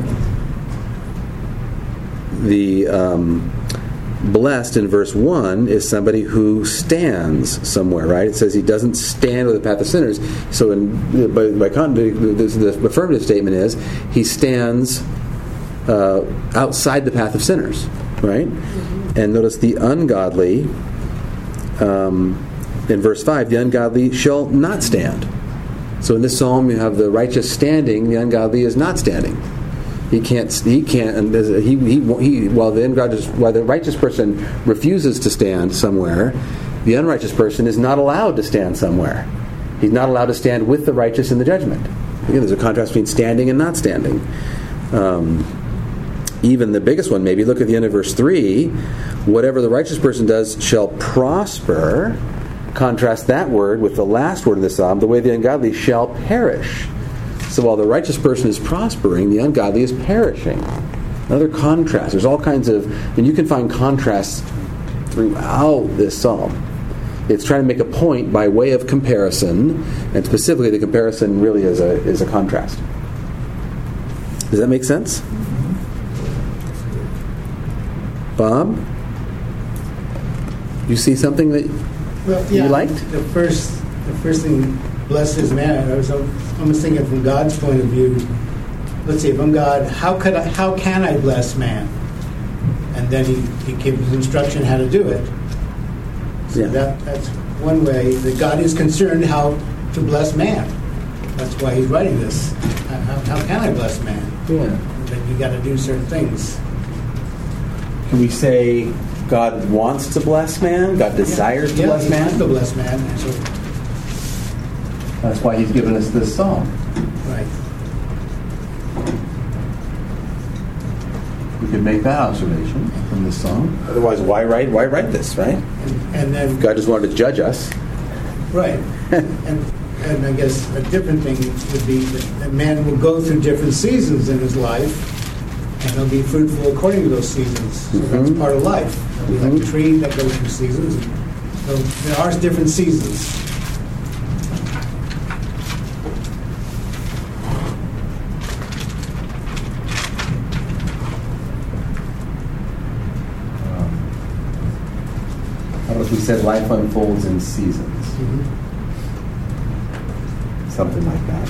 blessed in verse 1 is somebody who stands somewhere, right? It says he doesn't stand with the path of sinners. So by context, the affirmative statement is he stands outside the path of sinners, right? Mm-hmm. And notice the ungodly, in verse 5, the ungodly shall not stand. So in this psalm you have the righteous standing, the ungodly is not standing. While the righteous person refuses to stand somewhere, the unrighteous person is not allowed to stand somewhere. He's not allowed to stand with the righteous in the judgment. Again, there's a contrast between standing and not standing. Even the biggest one, maybe, look at the end of verse 3. Whatever the righteous person does shall prosper. Contrast that word with the last word of the psalm, the way the ungodly shall perish. So while the righteous person is prospering, the ungodly is perishing. Another contrast. There's all kinds of... And you can find contrasts throughout this psalm. It's trying to make a point by way of comparison, and specifically the comparison really is a contrast. Does that make sense? Bob? You see something that you liked? The first thing, blessed is man. I was almost thinking from God's point of view. Let's see, if I'm God, how can I bless man? And then he gives instruction how to do it. So that's one way that God is concerned how to bless man. That's why he's writing this. How can I bless man? Yeah. Then you got to do certain things. Can we say God wants to bless man? God desires to bless man? He wants to bless man. So that's why he's given us this psalm. Right. We could make that observation from this psalm. Otherwise, why write this, right? And then God just wanted to judge us. Right. and I guess a different thing would be that man will go through different seasons in his life, and he'll be fruitful according to those seasons. So that's part of life. He'll be like a tree that goes through seasons. So there are different seasons. We said life unfolds in seasons. Mm-hmm. Something like that.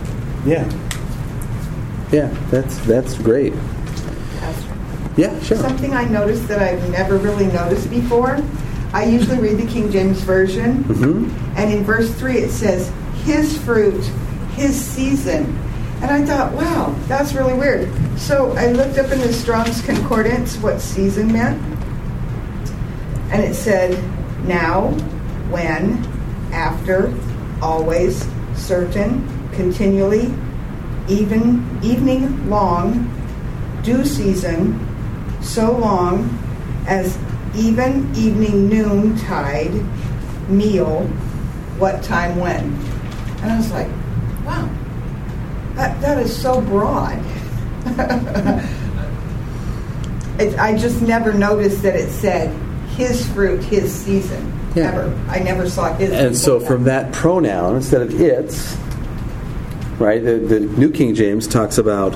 Yeah, that's great. Yeah, sure. Something I noticed that I've never really noticed before. I usually read the King James Version, and in verse 3 it says, his fruit, his season. And I thought, wow, that's really weird. So I looked up in the Strong's Concordance what season meant. And it said, now, when, after, always, certain, continually, evening long, due season, so long as even, evening, noon, tide, meal, what time, when. And I was like, wow, that is so broad. I just never noticed that it said, his fruit, his season. Yeah. Never. I never saw his. And so from that pronoun, instead of its, right, the New King James talks about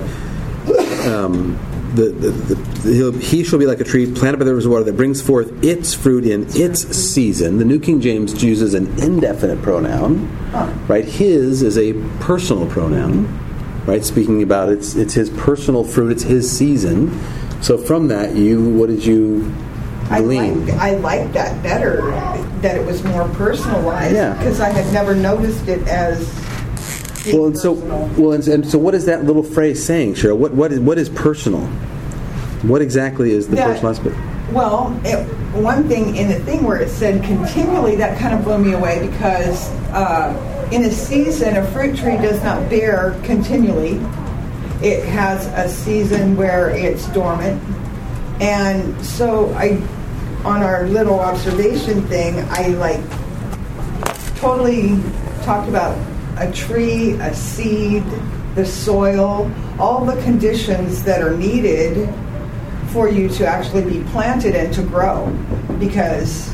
he shall be like a tree planted by the rivers of water that brings forth its fruit in its season. The New King James uses an indefinite pronoun, right? His is a personal pronoun, right? Speaking about it's his personal fruit, it's his season. So from that, what did you I glean. liked that better, that it was more personalized, because I had never noticed it as being personal. And so what is that little phrase saying, Cheryl? What is personal? What exactly is the personal aspect? Well, one thing in the thing where it said continually, that kind of blew me away, because in a season, a fruit tree does not bear continually. It has a season where it's dormant. And so on our little observation thing, I totally talked about a tree, a seed, the soil, all the conditions that are needed for you to actually be planted and to grow, because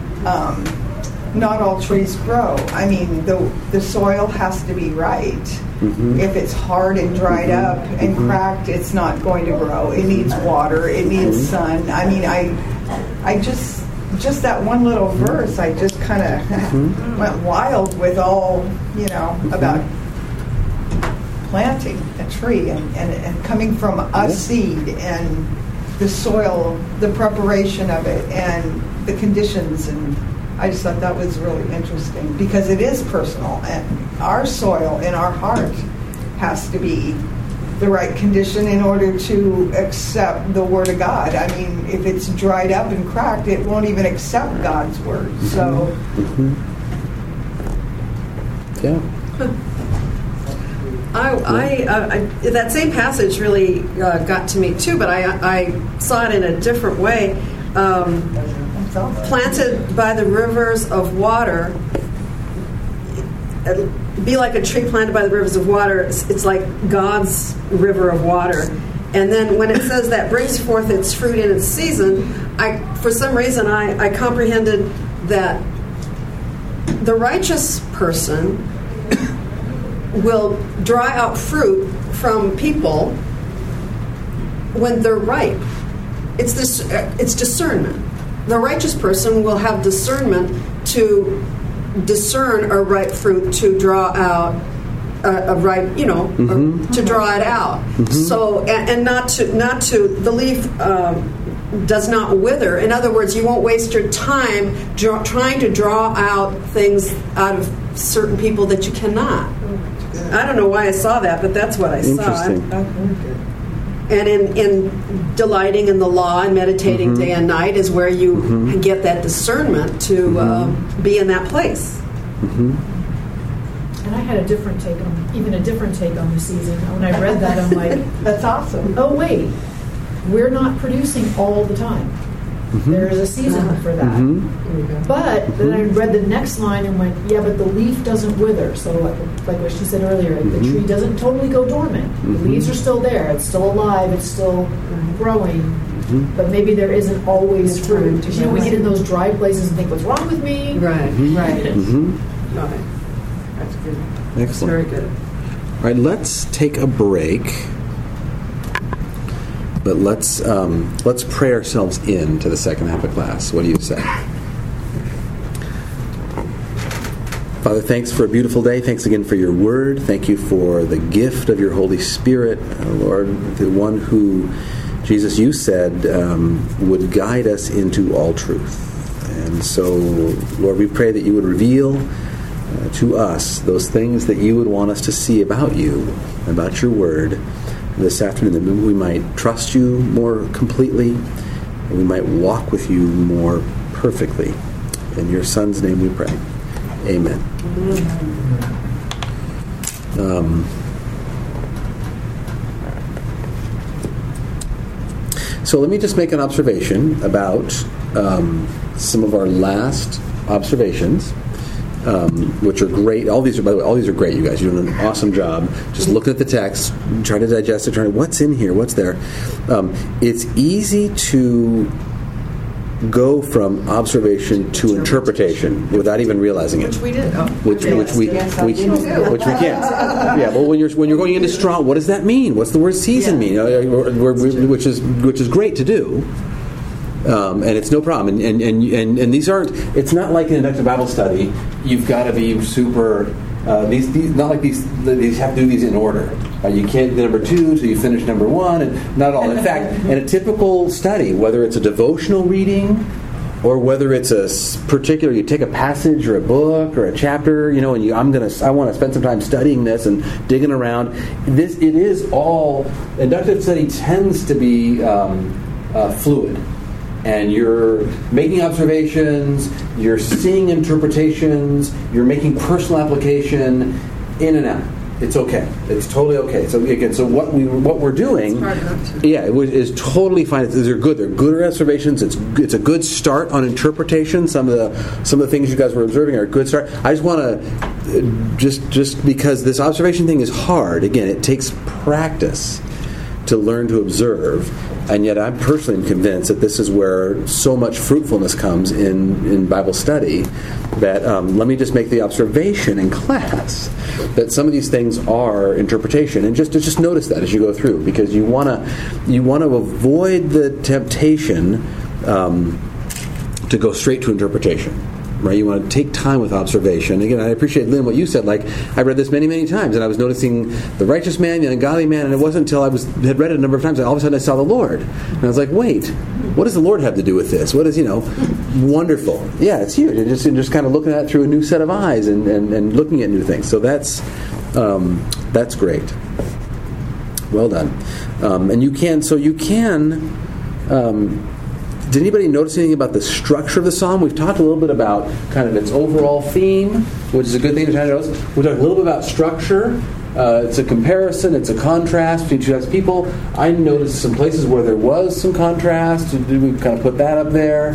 not all trees grow. I mean, the soil has to be right. Mm-hmm. If it's hard and dried up and cracked, it's not going to grow. It needs water. It needs sun. I mean, I just that one little verse, I just kind of went wild with all, about planting a tree and coming from a seed, and the soil, the preparation of it, and the conditions. And I just thought that was really interesting, because it is personal, and our soil in our heart has to be the right condition in order to accept the Word of God. I mean, if it's dried up and cracked, it won't even accept God's Word. So, that same passage really got to me too, but I saw it in a different way. Planted by the rivers of water, be like a tree planted by the rivers of water. It's like God's river of water. And then when it says that brings forth its fruit in its season, for some reason I comprehended that the righteous person will dry up fruit from people when they're ripe. It's discernment. The righteous person will have discernment to discern a ripe fruit, to draw out a ripe, to draw it out. So, and not to the leaf does not wither. In other words, you won't waste your time trying to draw out things out of certain people that you cannot. I don't know why I saw that, but that's what I saw. And in delighting in the law and meditating day and night is where you get that discernment to be in that place. And I had a different take on the season. When I read that, I'm like, that's awesome. Oh, wait, we're not producing all the time. There is a season for that. But then I read the next line and went, yeah, but the leaf doesn't wither. So like what she said earlier, the tree doesn't totally go dormant. The leaves are still there. It's still alive. It's still growing. But maybe there isn't always fruit. Because, we get in those dry places and think, what's wrong with me? Right. Right. Right. That's good. Excellent. That's very good. All right, let's take a break. But let's pray ourselves into the second half of class. What do you say? Father, thanks for a beautiful day. Thanks again for your word. Thank you for the gift of your Holy Spirit, Lord, the one who, Jesus, you said, would guide us into all truth. And so, Lord, we pray that you would reveal to us those things that you would want us to see about you, about your word, this afternoon, that we might trust you more completely, and we might walk with you more perfectly. In your Son's name we pray. Amen. So let me just make an observation about some of our last observations, which are great. By the way, all these are great, you guys. You're doing an awesome job. Just looking at the text, trying to digest it, what's in here, what's there. It's easy to go from observation to interpretation without even realizing it. Which we did. Which we can't. Yeah. Well, when you're going into strong, what does that mean? What's the word season mean? Which is great to do. And it's no problem. And these aren't. It's not like an inductive Bible study. You've got to be super. These not like these have to do these in order. You can't get number 2 till you finish number 1, and not all. In fact, in a typical study, whether it's a devotional reading or whether it's a particular, you take a passage or a book or a chapter, and I want to spend some time studying this and digging around. It is all, inductive study tends to be fluid. And you're making observations, you're seeing interpretations, you're making personal application in and out. It's okay. It's totally okay. So again, what we're doing, is totally fine. They're good. They're good observations. It's a good start on interpretation. Some of the things you guys were observing are a good start. I just want to just because this observation thing is hard. Again, it takes practice to learn to observe. And yet I'm personally convinced that this is where so much fruitfulness comes in Bible study, that let me just make the observation in class that some of these things are interpretation. And just notice that as you go through, because you want to avoid the temptation to go straight to interpretation. Right, you want to take time with observation. Again, I appreciate, Lynn, what you said. Like, I read this many, many times, and I was noticing the righteous man, the ungodly man, and it wasn't until I had read it a number of times that all of a sudden I saw the Lord. And I was like, wait, what does the Lord have to do with this? What is, wonderful. Yeah, it's huge. And just kind of looking at it through a new set of eyes and looking at new things. So that's great. Well done. And you can. Did anybody notice anything about the structure of the psalm? We've talked a little bit about kind of its overall theme, which is a good thing to try to notice. We talked a little bit about structure. It's a comparison. It's a contrast between two types of people. I noticed some places where there was some contrast. Did we kind of put that up there?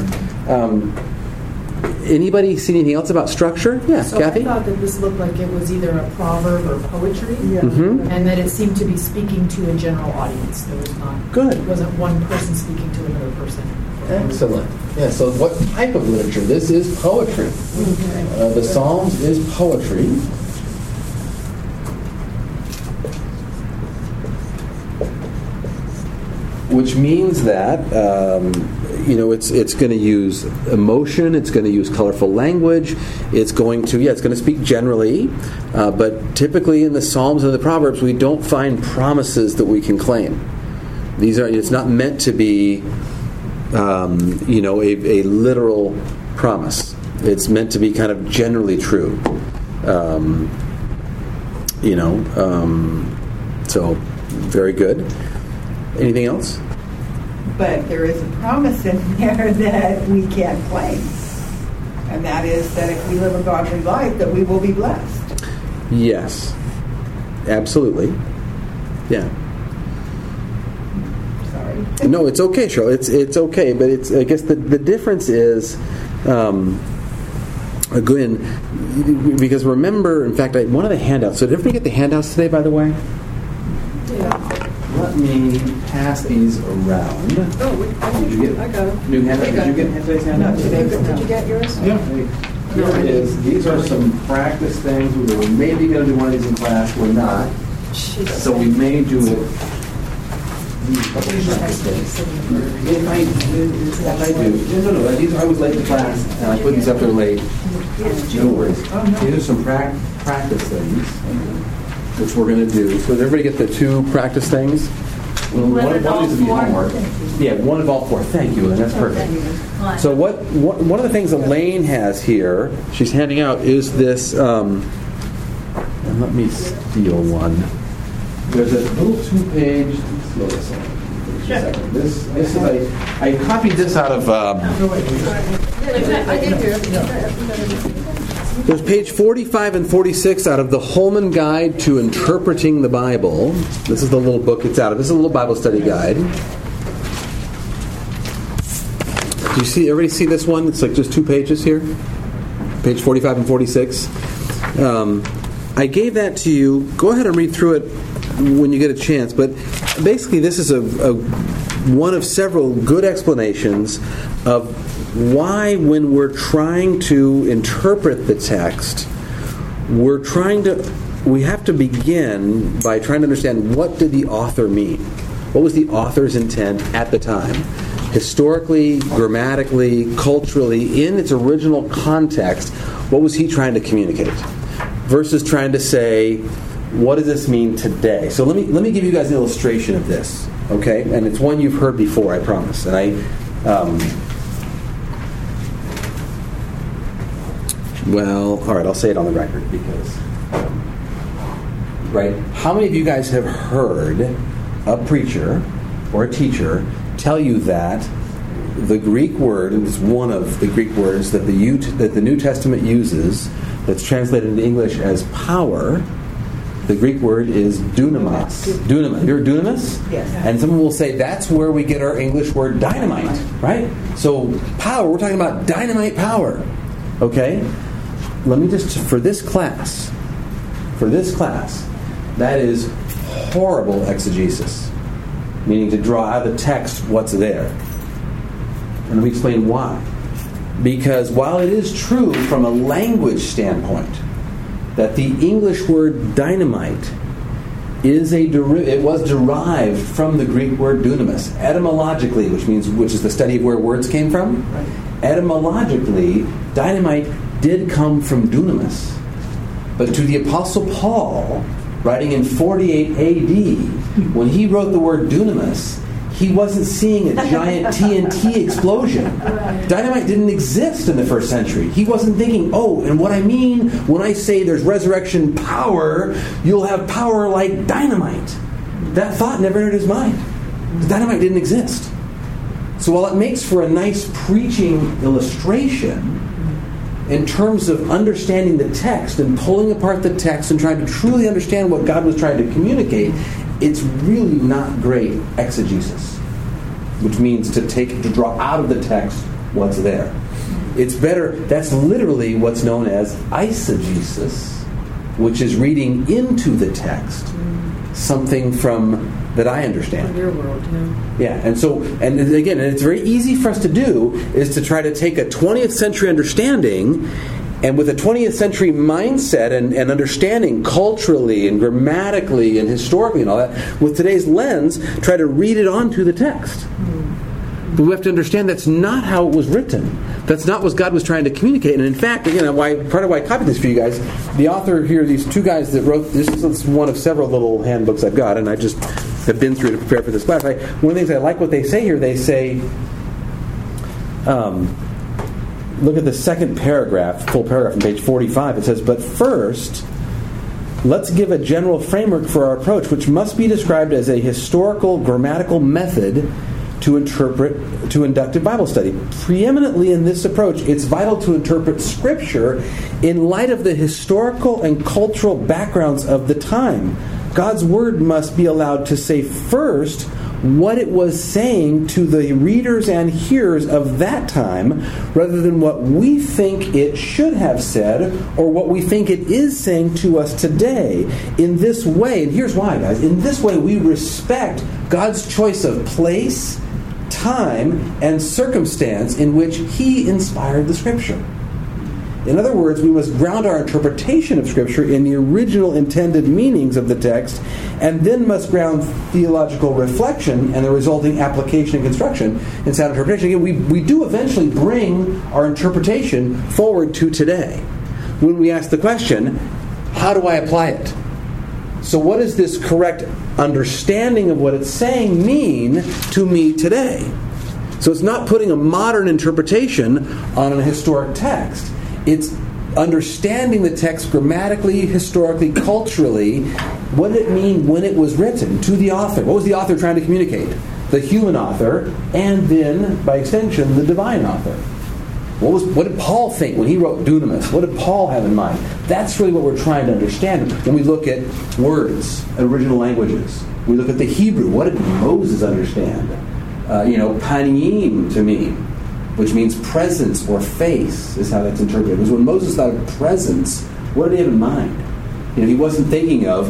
Anybody see anything else about structure? Yeah, so Kathy? I thought that this looked like it was either a proverb or poetry, and that it seemed to be speaking to a general audience. There was not good. It wasn't one person speaking to another person. Excellent. Yeah, so what type of literature? This is poetry. The Psalms is poetry. Which means that, it's going to use emotion, it's going to use colorful language, it's going to speak generally, but typically in the Psalms and the Proverbs we don't find promises that we can claim. It's not meant to be a literal promise. It's meant to be kind of generally true. So very good. Anything else? But there is a promise in there that we can't claim. And that is that if we live a godly life, that we will be blessed. Yes. Absolutely. Yeah. Sorry. No, it's okay, Cheryl. It's okay, but I guess the difference is, again, because remember, in fact, one of the handouts. So did everybody get the handouts today, by the way? Yeah. Let me pass these around. Did you get? I got them. New handouts? Did you get today's handouts? Did you get yours? Yeah. Here it is. These are some practice things. We were maybe going to do one of these in class. We're not. So we may do it. If I do. No. These are, I was late to class, and I put these up there late. No worries. These are some practice things, which we're going to do. So does everybody get the two practice things? One of these will be homework. Yeah, one of all four. Thank you, Lynn. That's perfect. So one of the things Elaine has here, she's handing out, is this, and let me steal one. There's a little 2-page, slow this down. This is I copied this out of. There's page 45 and 46 out of the Holman Guide to Interpreting the Bible. This is the little book it's out of. This is a little Bible study guide. Do you see? Everybody see this one? It's like just 2 pages here. Page 45 and 46. I gave that to you. Go ahead and read through it when you get a chance. But basically, this is a one of several good explanations of why, when we're trying to interpret the text, we have to begin by trying to understand, what did the author mean? What was the author's intent at the time? Historically, grammatically, culturally, in its original context, what was he trying to communicate? Versus trying to say, what does this mean today? So let me give you guys an illustration of this, okay? And it's one you've heard before, I promise. And well, all right, I'll say it on the record because, right? How many of you guys have heard a preacher or a teacher tell you that the Greek word, and it's one of the Greek words that the New Testament uses, that's translated into English as power, the Greek word is dunamis. Dunamis. You're dunamis? Yes. And someone will say that's where we get our English word dynamite, right? So power, we're talking about dynamite power. Okay? Let me just, for this class, that is horrible exegesis. Meaning to draw out of the text what's there. And let me explain why. Because while it is true from a language standpoint that the English word dynamite is it was derived from the Greek word dunamis, etymologically, which is the study of where words came from. Right. Etymologically, dynamite did come from dunamis. But to the Apostle Paul, writing in 48 AD, when he wrote the word dunamis, he wasn't seeing a giant TNT explosion. Dynamite didn't exist in the first century. He wasn't thinking, and what I mean when I say there's resurrection power, you'll have power like dynamite. That thought never entered his mind. Dynamite didn't exist. So while it makes for a nice preaching illustration, in terms of understanding the text and pulling apart the text and trying to truly understand what God was trying to communicate, it's really not great exegesis, which means to draw out of the text what's there. It's better, that's literally what's known as eisegesis, which is reading into the text something from that I understand. From your world, yeah. Yeah, and again, it's very easy for us to do, is to try to take a 20th century understanding and with a 20th century mindset and understanding culturally and grammatically and historically and all that, with today's lens, try to read it onto the text. But we have to understand that's not how it was written. That's not what God was trying to communicate. And in fact, again, part of why I copied this for you guys, the author here, these two guys that wrote this is one of several little handbooks I've got, and I just have been through to prepare for this class. One of the things I like what they say here, they say, look at the second paragraph, full paragraph on page 45. It says, but first, let's give a general framework for our approach, which must be described as a historical grammatical method to inductive Bible study. Preeminently in this approach, it's vital to interpret Scripture in light of the historical and cultural backgrounds of the time. God's Word must be allowed to say first what it was saying to the readers and hearers of that time, rather than what we think it should have said or what we think it is saying to us today. In this way, and here's why, guys, in this way we respect God's choice of place, time, and circumstance in which He inspired the Scripture. In other words, we must ground our interpretation of Scripture in the original intended meanings of the text, and then must ground theological reflection and the resulting application and construction in sound interpretation. Again, we do eventually bring our interpretation forward to today when we ask the question, how do I apply it? So what does this correct understanding of what it's saying mean to me today? So it's not putting a modern interpretation on a historic text. It's understanding the text grammatically, historically, culturally. What did it mean when it was written to the author? What was the author trying to communicate? The human author, and then, by extension, the divine author. What did Paul think when he wrote Dunamis? What did Paul have in mind? That's really what we're trying to understand when we look at words, original languages. We look at the Hebrew. What did Moses understand? Panim to mean, which means presence or face, is how that's interpreted. Because when Moses thought of presence, what did he have in mind? He wasn't thinking of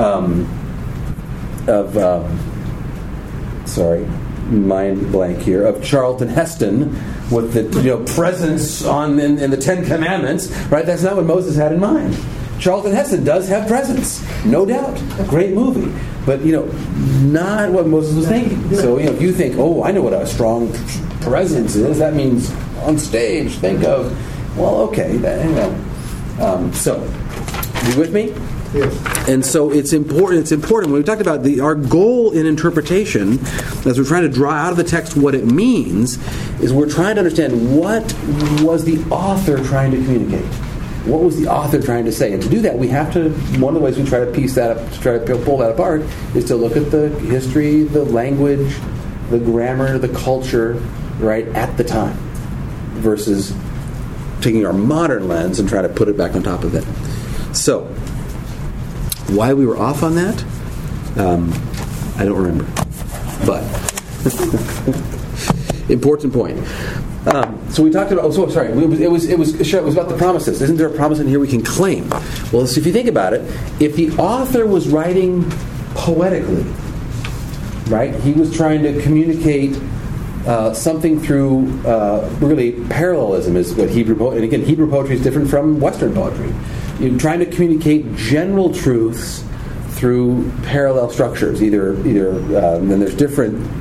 mind blank here, of Charlton Heston with the presence in the Ten Commandments, right? That's not what Moses had in mind. Charlton Heston does have presence, no doubt. Great movie. But, not what Moses was thinking. So, if you think, I know what a strong presence is, that means on stage, think of, okay. So, you with me? Yes. And so it's important. It's important when we talked about our goal in interpretation, as we're trying to draw out of the text what it means, is we're trying to understand what was the author trying to communicate. What was the author trying to say? And to do that, we have to. One of the ways we try to piece that up, to try to pull that apart, is to look at the history, the language, the grammar, the culture, right at the time, versus taking our modern lens and try to put it back on top of it. So, why we were off on that, I don't remember. But important point. So we talked about. Oh, sorry. It was about the promises. Isn't there a promise in here we can claim? Well, so if you think about it, if the author was writing poetically, right, he was trying to communicate something through really parallelism is what Hebrew poetry. And again, Hebrew poetry is different from Western poetry. You're trying to communicate general truths through parallel structures. Then there's different.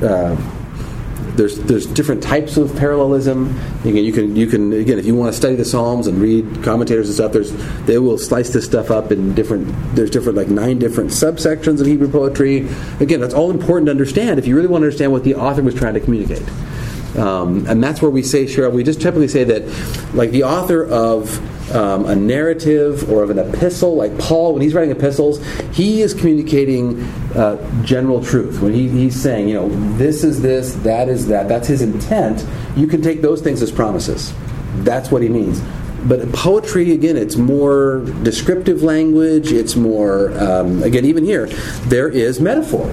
There's different types of parallelism. Again, you can if you want to study the Psalms and read commentators and stuff, they will slice this stuff up in different. There's different 9 different subsections of Hebrew poetry. Again, that's all important to understand if you really want to understand what the author was trying to communicate. And that's where we say, Cheryl, we just typically say that, like the author of a narrative or of an epistle, like Paul, when he's writing epistles, he is communicating general truth. When he's saying, this is this, that is that, that's his intent, you can take those things as promises. That's what he means. But poetry, again, it's more descriptive language, it's more, again, even here, there is metaphor.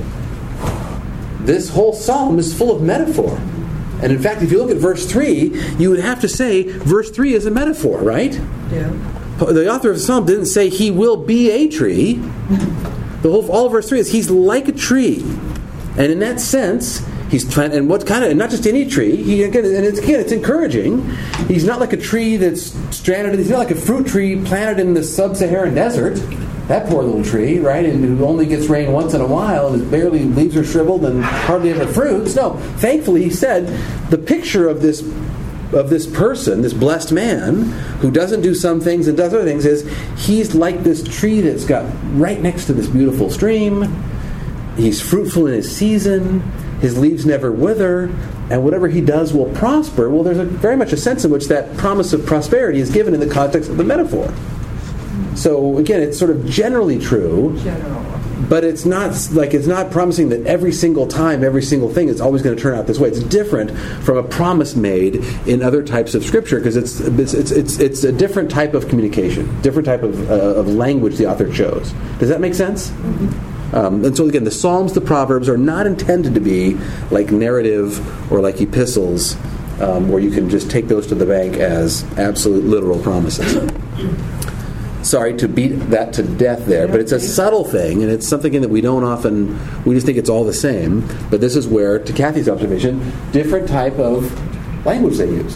This whole psalm is full of metaphor. And in fact, if you look at verse 3, you would have to say verse 3 is a metaphor, right? Yeah. The author of the psalm didn't say he will be a tree. All of verse 3 is he's like a tree. And in that sense, he's planted, and what kind of, and not just any tree, it's encouraging. He's not like a tree that's stranded, he's not like a fruit tree planted in the sub-Saharan desert. That poor little tree, right, and who only gets rain once in a while, and barely leaves are shriveled and hardly ever fruits. No, thankfully, he said the picture of this person, this blessed man, who doesn't do some things and does other things, is he's like this tree that's got right next to this beautiful stream. He's fruitful in his season. His leaves never wither, and whatever he does will prosper. Well, there's very much a sense in which that promise of prosperity is given in the context of the metaphor. So again, it's sort of generally true, but it's not promising that every single time, every single thing is always going to turn out this way. It's different from a promise made in other types of scripture because it's a different type of communication, different type of language the author chose. Does that make sense? Mm-hmm. And so again, the Psalms, the Proverbs are not intended to be like narrative or like epistles where you can just take those to the bank as absolute literal promises. Sorry to beat that to death there, but it's a subtle thing, and it's something that we just think it's all the same. But this is where, to Kathy's observation, different type of language they used.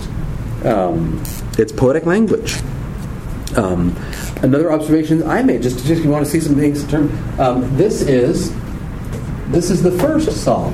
It's poetic language. Another observation I made, just if you want to see some things in terms, this is the first psalm.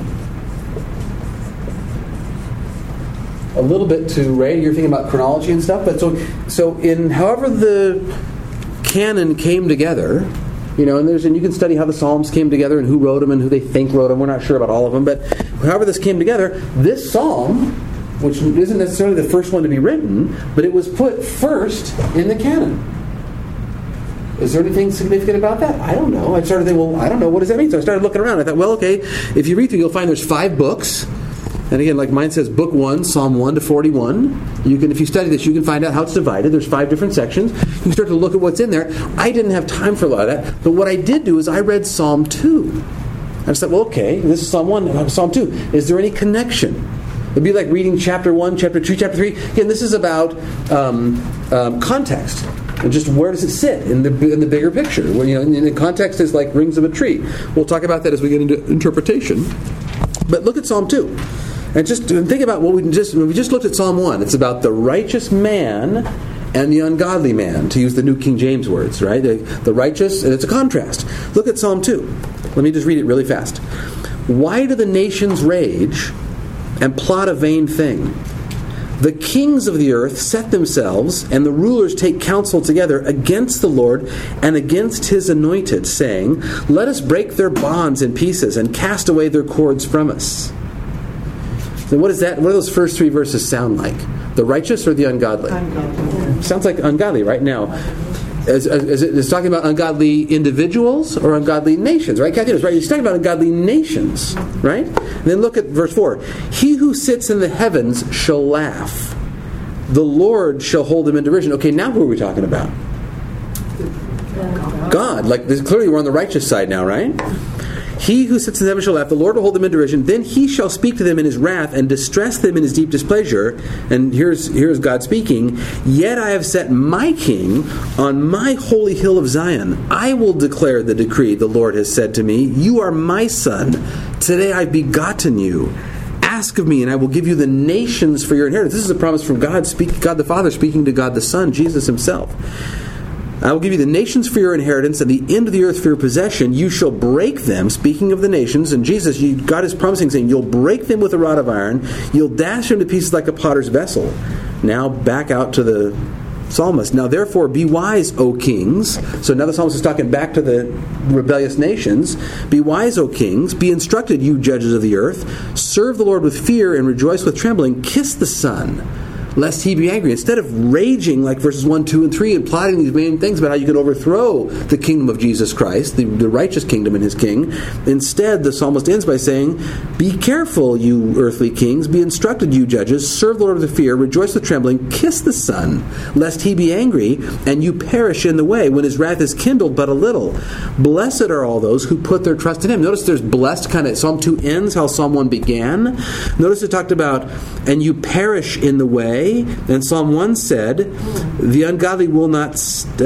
A little bit to Ray, you're thinking about chronology and stuff, but so in however the canon came together, and you can study how the Psalms came together and who wrote them and who they think wrote them. We're not sure about all of them, but however this came together, this psalm, which isn't necessarily the first one to be written, but it was put first in the canon. Is there anything significant about that? I don't know. I started thinking, I don't know, what does that mean? So I started looking around. I thought, okay, if you read through, you'll find there's 5 books. And again, like mine says, Book 1, Psalm 1 to 41. If you study this, you can find out how it's divided. There's 5 different sections. You can start to look at what's in there. I didn't have time for a lot of that. But what I did do is I read Psalm 2. I just thought, well, okay, this is Psalm 1 and Psalm 2. Is there any connection? It'd be like reading chapter 1, chapter 2, chapter 3. Again, this is about context. And just where does it sit in the bigger picture? Well, in the context is like rings of a tree. We'll talk about that as we get into interpretation. But look at Psalm 2. And just think about when we just looked at Psalm 1. It's about the righteous man and the ungodly man, to use the New King James words, right? The righteous, and it's a contrast. Look at Psalm 2. Let me just read it really fast. Why do the nations rage and plot a vain thing? The kings of the earth set themselves, and the rulers take counsel together against the Lord and against his anointed, saying, let us break their bonds in pieces and cast away their cords from us. So what is that? What do those first 3 verses sound like? The righteous or the ungodly? Ungodly. Sounds like ungodly right now. It's talking about ungodly individuals or ungodly nations, right? Kathy, right? He's talking about ungodly nations, right? And then look at verse 4. He who sits in the heavens shall laugh. The Lord shall hold him in derision. Okay, now who are we talking about? God. Like, clearly we're on the righteous side now, right? He who sits in heaven shall laugh, the Lord will hold them in derision. Then he shall speak to them in his wrath and distress them in his deep displeasure. And here's God speaking. Yet I have set my king on my holy hill of Zion. I will declare the decree the Lord has said to me. You are my son. Today I've begotten you. Ask of me, and I will give you the nations for your inheritance. This is a promise from God the Father speaking to God the Son, Jesus himself. I will give you the nations for your inheritance and the end of the earth for your possession. You shall break them, speaking of the nations. And Jesus, God is promising, saying, you'll break them with a rod of iron. You'll dash them to pieces like a potter's vessel. Now back out to the psalmist. Now therefore be wise, O kings. So now the psalmist is talking back to the rebellious nations. Be wise, O kings. Be instructed, you judges of the earth. Serve the Lord with fear and rejoice with trembling. Kiss the Son, lest he be angry. Instead of raging like verses 1, 2, and 3 and plotting these main things about how you can overthrow the kingdom of Jesus Christ, the righteous kingdom and his king, instead the psalmist ends by saying, be careful, you earthly kings, be instructed, you judges, serve the Lord with fear, rejoice with trembling, kiss the Son, lest he be angry and you perish in the way when his wrath is kindled but a little. Blessed are all those who put their trust in him. Notice there's blessed kind of, Psalm 2 ends how Psalm 1 began. Notice it talked about, and you perish in the way. And Psalm 1 said, the ungodly will not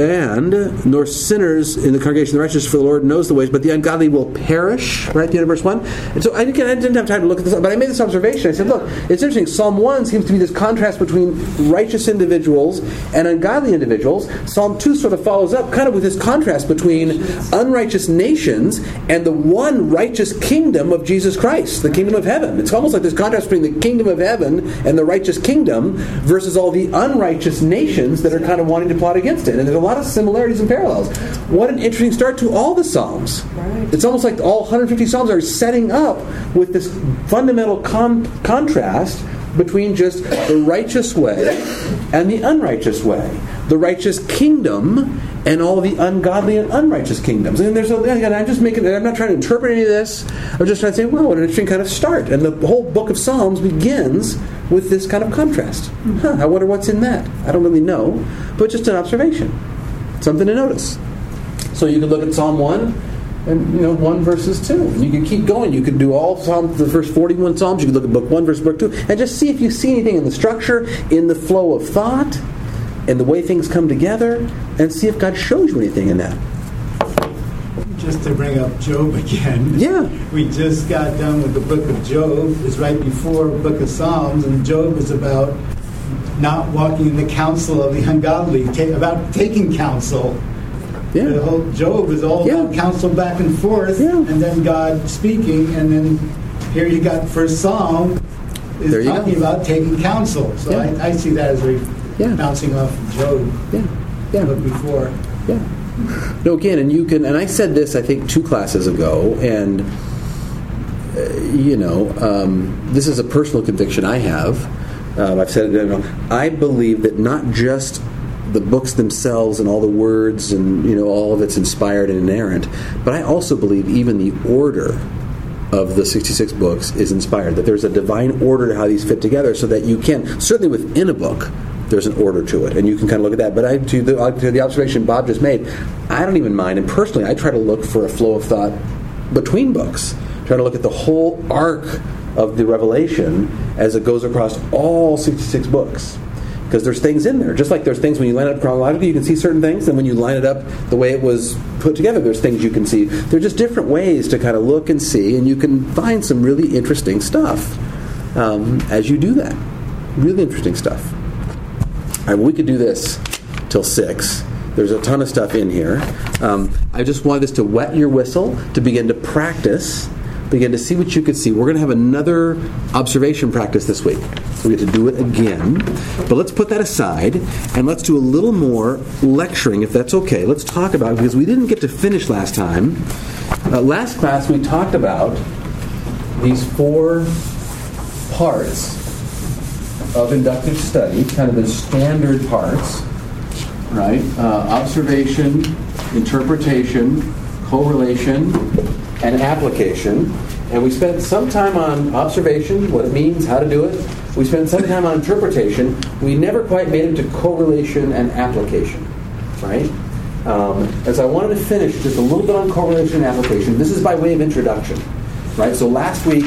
stand, nor sinners in the congregation of the righteous, for the Lord knows the ways, but the ungodly will perish, right at the end of verse 1. And so I didn't have time to look at this, but I made this observation. I said, look, it's interesting. Psalm 1 seems to be this contrast between righteous individuals and ungodly individuals. Psalm 2 sort of follows up kind of with this contrast between unrighteous nations and the one righteous kingdom of Jesus Christ, the kingdom of heaven. It's almost like this contrast between the kingdom of heaven and the righteous kingdom versus all the unrighteous nations that are kind of wanting to plot against it. And there's a lot of similarities and parallels. What an interesting start to all the Psalms. Right. It's almost like all 150 Psalms are setting up with this fundamental contrast between just the righteous way and the unrighteous way. The righteous kingdom and all the ungodly and unrighteous kingdoms. And there's I'm not trying to interpret any of this. I'm just trying to say, well, what an interesting kind of start. And the whole book of Psalms begins with this kind of contrast. I wonder what's in that. I don't really know, but just an observation. Something to notice. So you can look at Psalm 1 and 1 verses 2. And you can keep going. You can do all Psalms, the first 41 Psalms. You can look at book 1 versus book 2 and just see if you see anything in the structure, in the flow of thought, and the way things come together, and see if God shows you anything in that. Just to bring up Job again. Yeah. We just got done with the book of Job. It's right before the book of Psalms, and Job is about not walking in the counsel of the ungodly, about taking counsel. Yeah. The whole Job is all about counsel back and forth, and then God speaking, and then here you got first Psalm is talking about taking counsel. So I see that as bouncing off of Job. But before. No, again, and you can, and I said this, I think, 2 classes ago, and, this is a personal conviction I have. I've said it, I believe that not just the books themselves and all the words and, all of it's inspired and inerrant, but I also believe even the order of the 66 books is inspired, that there's a divine order to how these fit together so that you can, certainly within a book, there's an order to it, and you can kind of look at that. But to the observation Bob just made, I don't even mind, and personally I try to look for a flow of thought between books, try to look at the whole arc of the Revelation as it goes across all 66 books. Because there's things in there. Just like there's things when you line it up chronologically, you can see certain things, and when you line it up the way it was put together, there's things you can see. There are just different ways to kind of look and see, and you can find some really interesting stuff as you do that. Really interesting stuff. All right, well, we could do this till 6. There's a ton of stuff in here. I just wanted this to wet your whistle, to begin to practice begin to see what you could see. We're going to have another observation practice this week. So we get to do it again. But let's put that aside, and let's do a little more lecturing, if that's okay. Let's talk about it, because we didn't get to finish last time. Last class we talked about these 4 parts of inductive study, kind of the standard parts, right? Observation, interpretation, correlation, and application. And we spent some time on observation, what it means, how to do it. We spent some time on interpretation. We never quite made it to correlation and application, right? As I wanted to finish just a little bit on correlation and application, this is by way of introduction, right? So last week,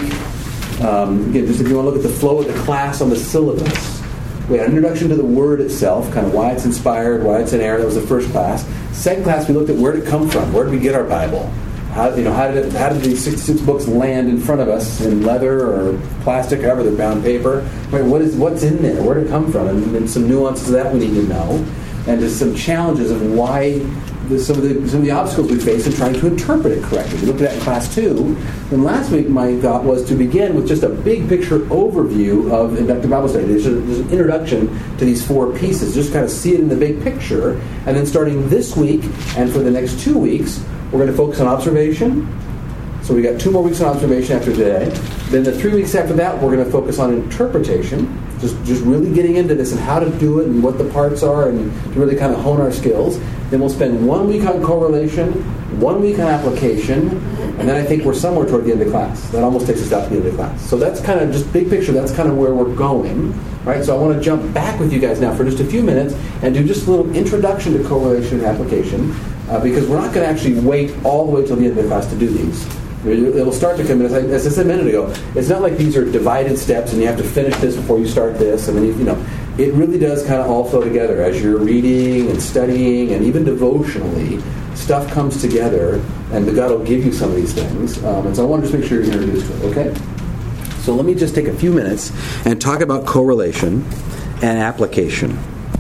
again, just if you want to look at the flow of the class on the syllabus, we had an introduction to the word itself, kind of why it's inspired, why it's inerrant. That was the first class. Second class, we looked at where did it come from, where did we get our Bible, how did these 66 books land in front of us in leather or plastic, however they're bound paper. Right? What's in there? Where did it come from? And some nuances of that we need to know, and just some challenges of why some of the obstacles we face in trying to interpret it correctly. We looked at that in class 2. And last week, my thought was to begin with just a big picture overview of inductive Bible study. There's an introduction to these 4 pieces. Just kind of see it in the big picture. And then starting this week and for the next 2 weeks, we're going to focus on observation. So we got 2 more weeks on observation after today. Then the 3 weeks after that, we're going to focus on interpretation. Just really getting into this and how to do it and what the parts are and to really kind of hone our skills. Then we'll spend 1 week on correlation, 1 week on application, and then I think we're somewhere toward the end of the class. That almost takes us out to the end of the class. So that's kind of just big picture. That's kind of where we're going, right? So I want to jump back with you guys now for just a few minutes and do just a little introduction to correlation and application, because we're not going to actually wait all the way till the end of the class to do these. It'll start to come in, as I said a minute ago, it's not like these are divided steps and you have to finish this before you start this. And then, it really does kind of all flow together. As you're reading and studying and even devotionally, stuff comes together and God will give you some of these things. And so I want to just make sure you're introduced to it, okay? So let me just take a few minutes and talk about correlation and application.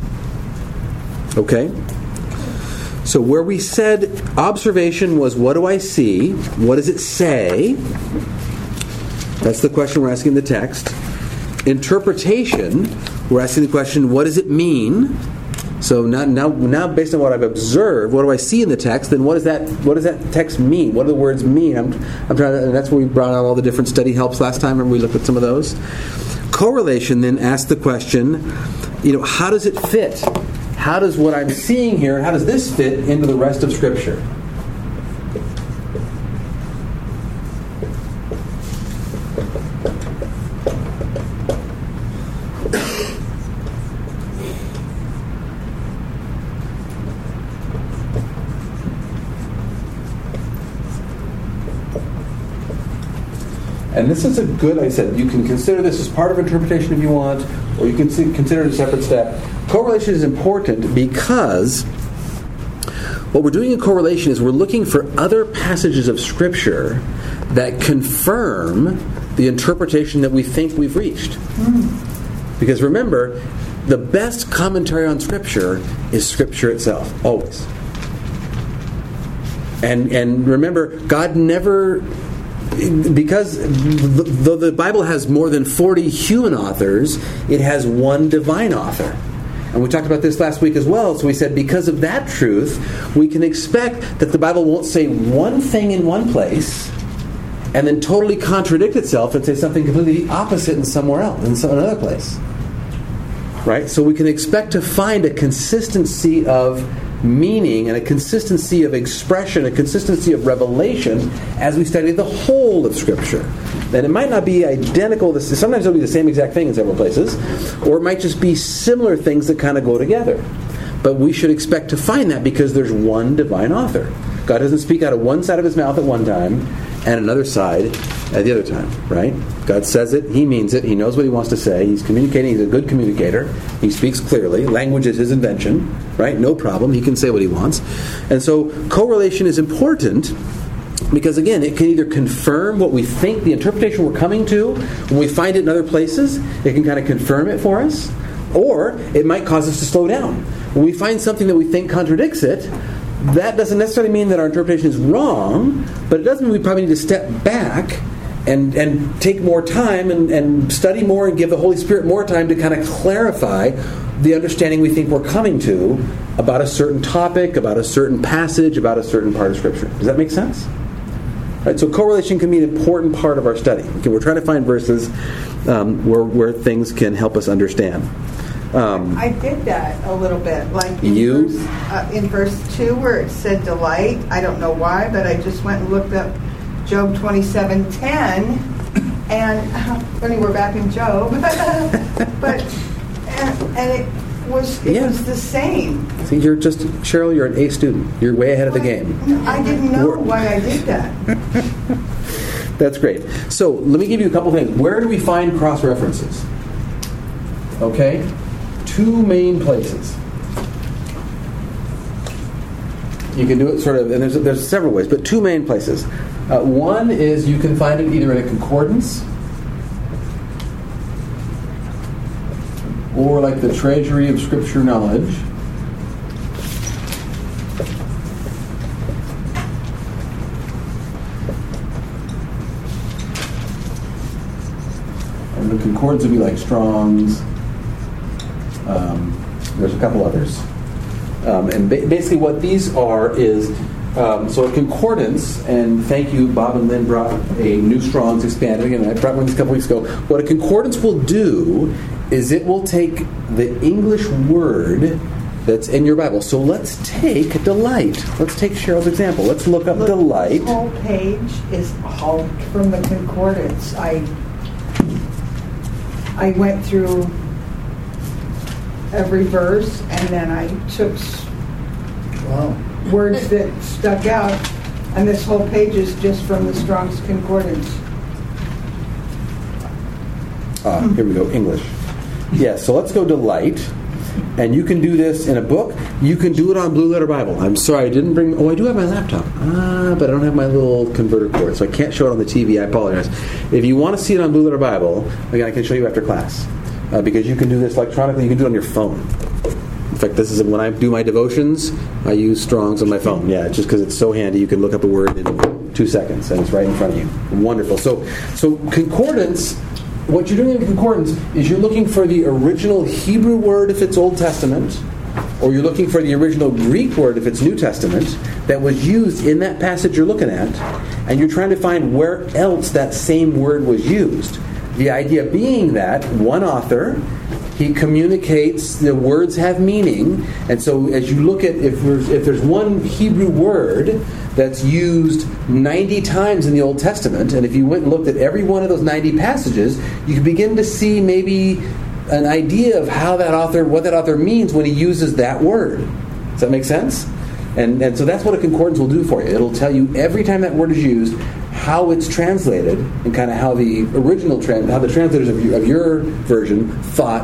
Okay? So where we said observation was, what do I see? What does it say? That's the question we're asking in the text. Interpretation, we're asking the question, what does it mean? So now based on what I've observed, what do I see in the text? Then what does that text mean? What do the words mean? I'm trying to, and that's where we brought out all the different study helps last time, and we looked at some of those. Correlation then asks the question, how does it fit? How does what I'm seeing here, how does this fit into the rest of Scripture? And this is a good, I said, you can consider this as part of interpretation if you want, or you can consider it a separate step. Correlation is important because what we're doing in correlation is we're looking for other passages of Scripture that confirm the interpretation that we think we've reached. Because remember, the best commentary on Scripture is Scripture itself, always. And remember, God never... Because though the Bible has more than 40 human authors, it has one divine author. And we talked about this last week as well. So we said because of that truth, we can expect that the Bible won't say one thing in one place and then totally contradict itself and say something completely opposite in somewhere else, in another place. Right? So we can expect to find a consistency of meaning and a consistency of expression, a consistency of revelation as we study the whole of Scripture. And it might not be identical. Sometimes it'll be the same exact thing in several places, or it might just be similar things that kind of go together. But we should expect to find that because there's one divine author. God doesn't speak out of one side of His mouth at one time and another side at the other time, right? God says it, He means it, He knows what He wants to say, He's communicating, He's a good communicator, He speaks clearly, language is His invention, right? No problem, He can say what He wants. And so correlation is important because, again, it can either confirm what we think, the interpretation we're coming to, when we find it in other places, it can kind of confirm it for us, or it might cause us to slow down. When we find something that we think contradicts it, that doesn't necessarily mean that our interpretation is wrong, but it does mean we probably need to step back and take more time and study more and give the Holy Spirit more time to kind of clarify the understanding we think we're coming to about a certain topic, about a certain passage, about a certain part of Scripture. Does that make sense? Right, so correlation can be an important part of our study. Okay, we're trying to find verses where things can help us understand. I did that a little bit, like in verse 2 where it said delight. I don't know why, but I just went and looked up Job 27:10, and only we're back in Job, but and it was the same. See, Cheryl, you're an A student. You're way ahead of the game. I didn't know why I did that. That's great. So let me give you a couple things. Where do we find cross-references? Okay? 2 main places. You can do it sort of, and there's several ways, but 2 main places. One is you can find it either in a concordance or like the Treasury of Scripture Knowledge. And the concordance would be like Strong's. There's a couple others. And basically what these are is, so a concordance, and thank you, Bob and Lynn brought a New Strong's Expanded, and I brought one a couple weeks ago. What a concordance will do is it will take the English word that's in your Bible. So let's take delight. Let's take Cheryl's example. Let's look up delight. This whole page is all from the concordance. I went through every verse, and then I took words that stuck out, and this whole page is just from the Strong's Concordance. Here we go, English. Yes, so let's go delight. And you can do this in a book. You can do it on Blue Letter Bible. I'm sorry, I didn't bring... Oh, I do have my laptop. But I don't have my little converter cord, so I can't show it on the TV. I apologize. If you want to see it on Blue Letter Bible, again, I can show you after class. Because you can do this electronically. You can do it on your phone. In fact, this is when I do my devotions, I use Strong's on my phone. Yeah, just because it's so handy. You can look up a word in 2 seconds, and it's right in front of you. Wonderful. So concordance... What you're doing in concordance is you're looking for the original Hebrew word if it's Old Testament, or you're looking for the original Greek word if it's New Testament, that was used in that passage you're looking at, and you're trying to find where else that same word was used. The idea being that one author, he communicates, the words have meaning, and so as you look at, if there's one Hebrew word that's used 90 times in the Old Testament, and if you went and looked at every one of those 90 passages, you can begin to see maybe an idea of how what that author means when he uses that word. Does that make sense? And so that's what a concordance will do for you. It'll tell you every time that word is used how it's translated, and kind of how the original how the translators of your version thought,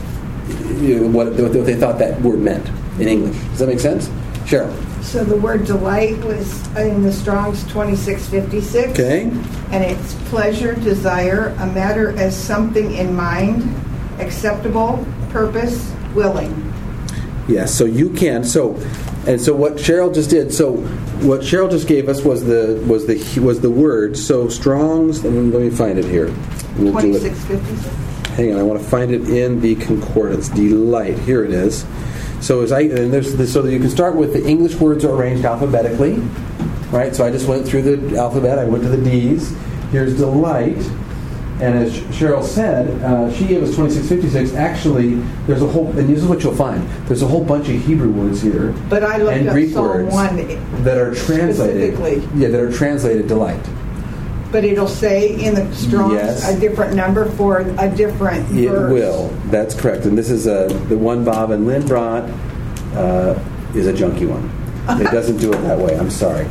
what they thought that word meant in English. Does that make sense? Cheryl. So the word delight was in the Strong's 2656. Okay. And it's pleasure, desire, a matter as something in mind, acceptable, purpose, willing. Yes, so you can. So what Cheryl just did. So what Cheryl just gave us was the word. So Strong's. Let me find it here. We'll 2656. Hang on, I want to find it in the concordance. Delight. Here it is. So so that you can start with the English words are arranged alphabetically, right? So I just went through the alphabet. I went to the D's. Here's delight, and as Cheryl said, she gave us 2656. Actually, there's a whole, and this is what you'll find. There's a whole bunch of Hebrew words here, but I looked and up Greek Psalm words 1 that are translated. Yeah, that are translated delight. But it'll say in the Strong's a different number for a different verse. It will. That's correct. And this is the one Bob and Lynn brought is a junky one. It doesn't do it that way. I'm sorry.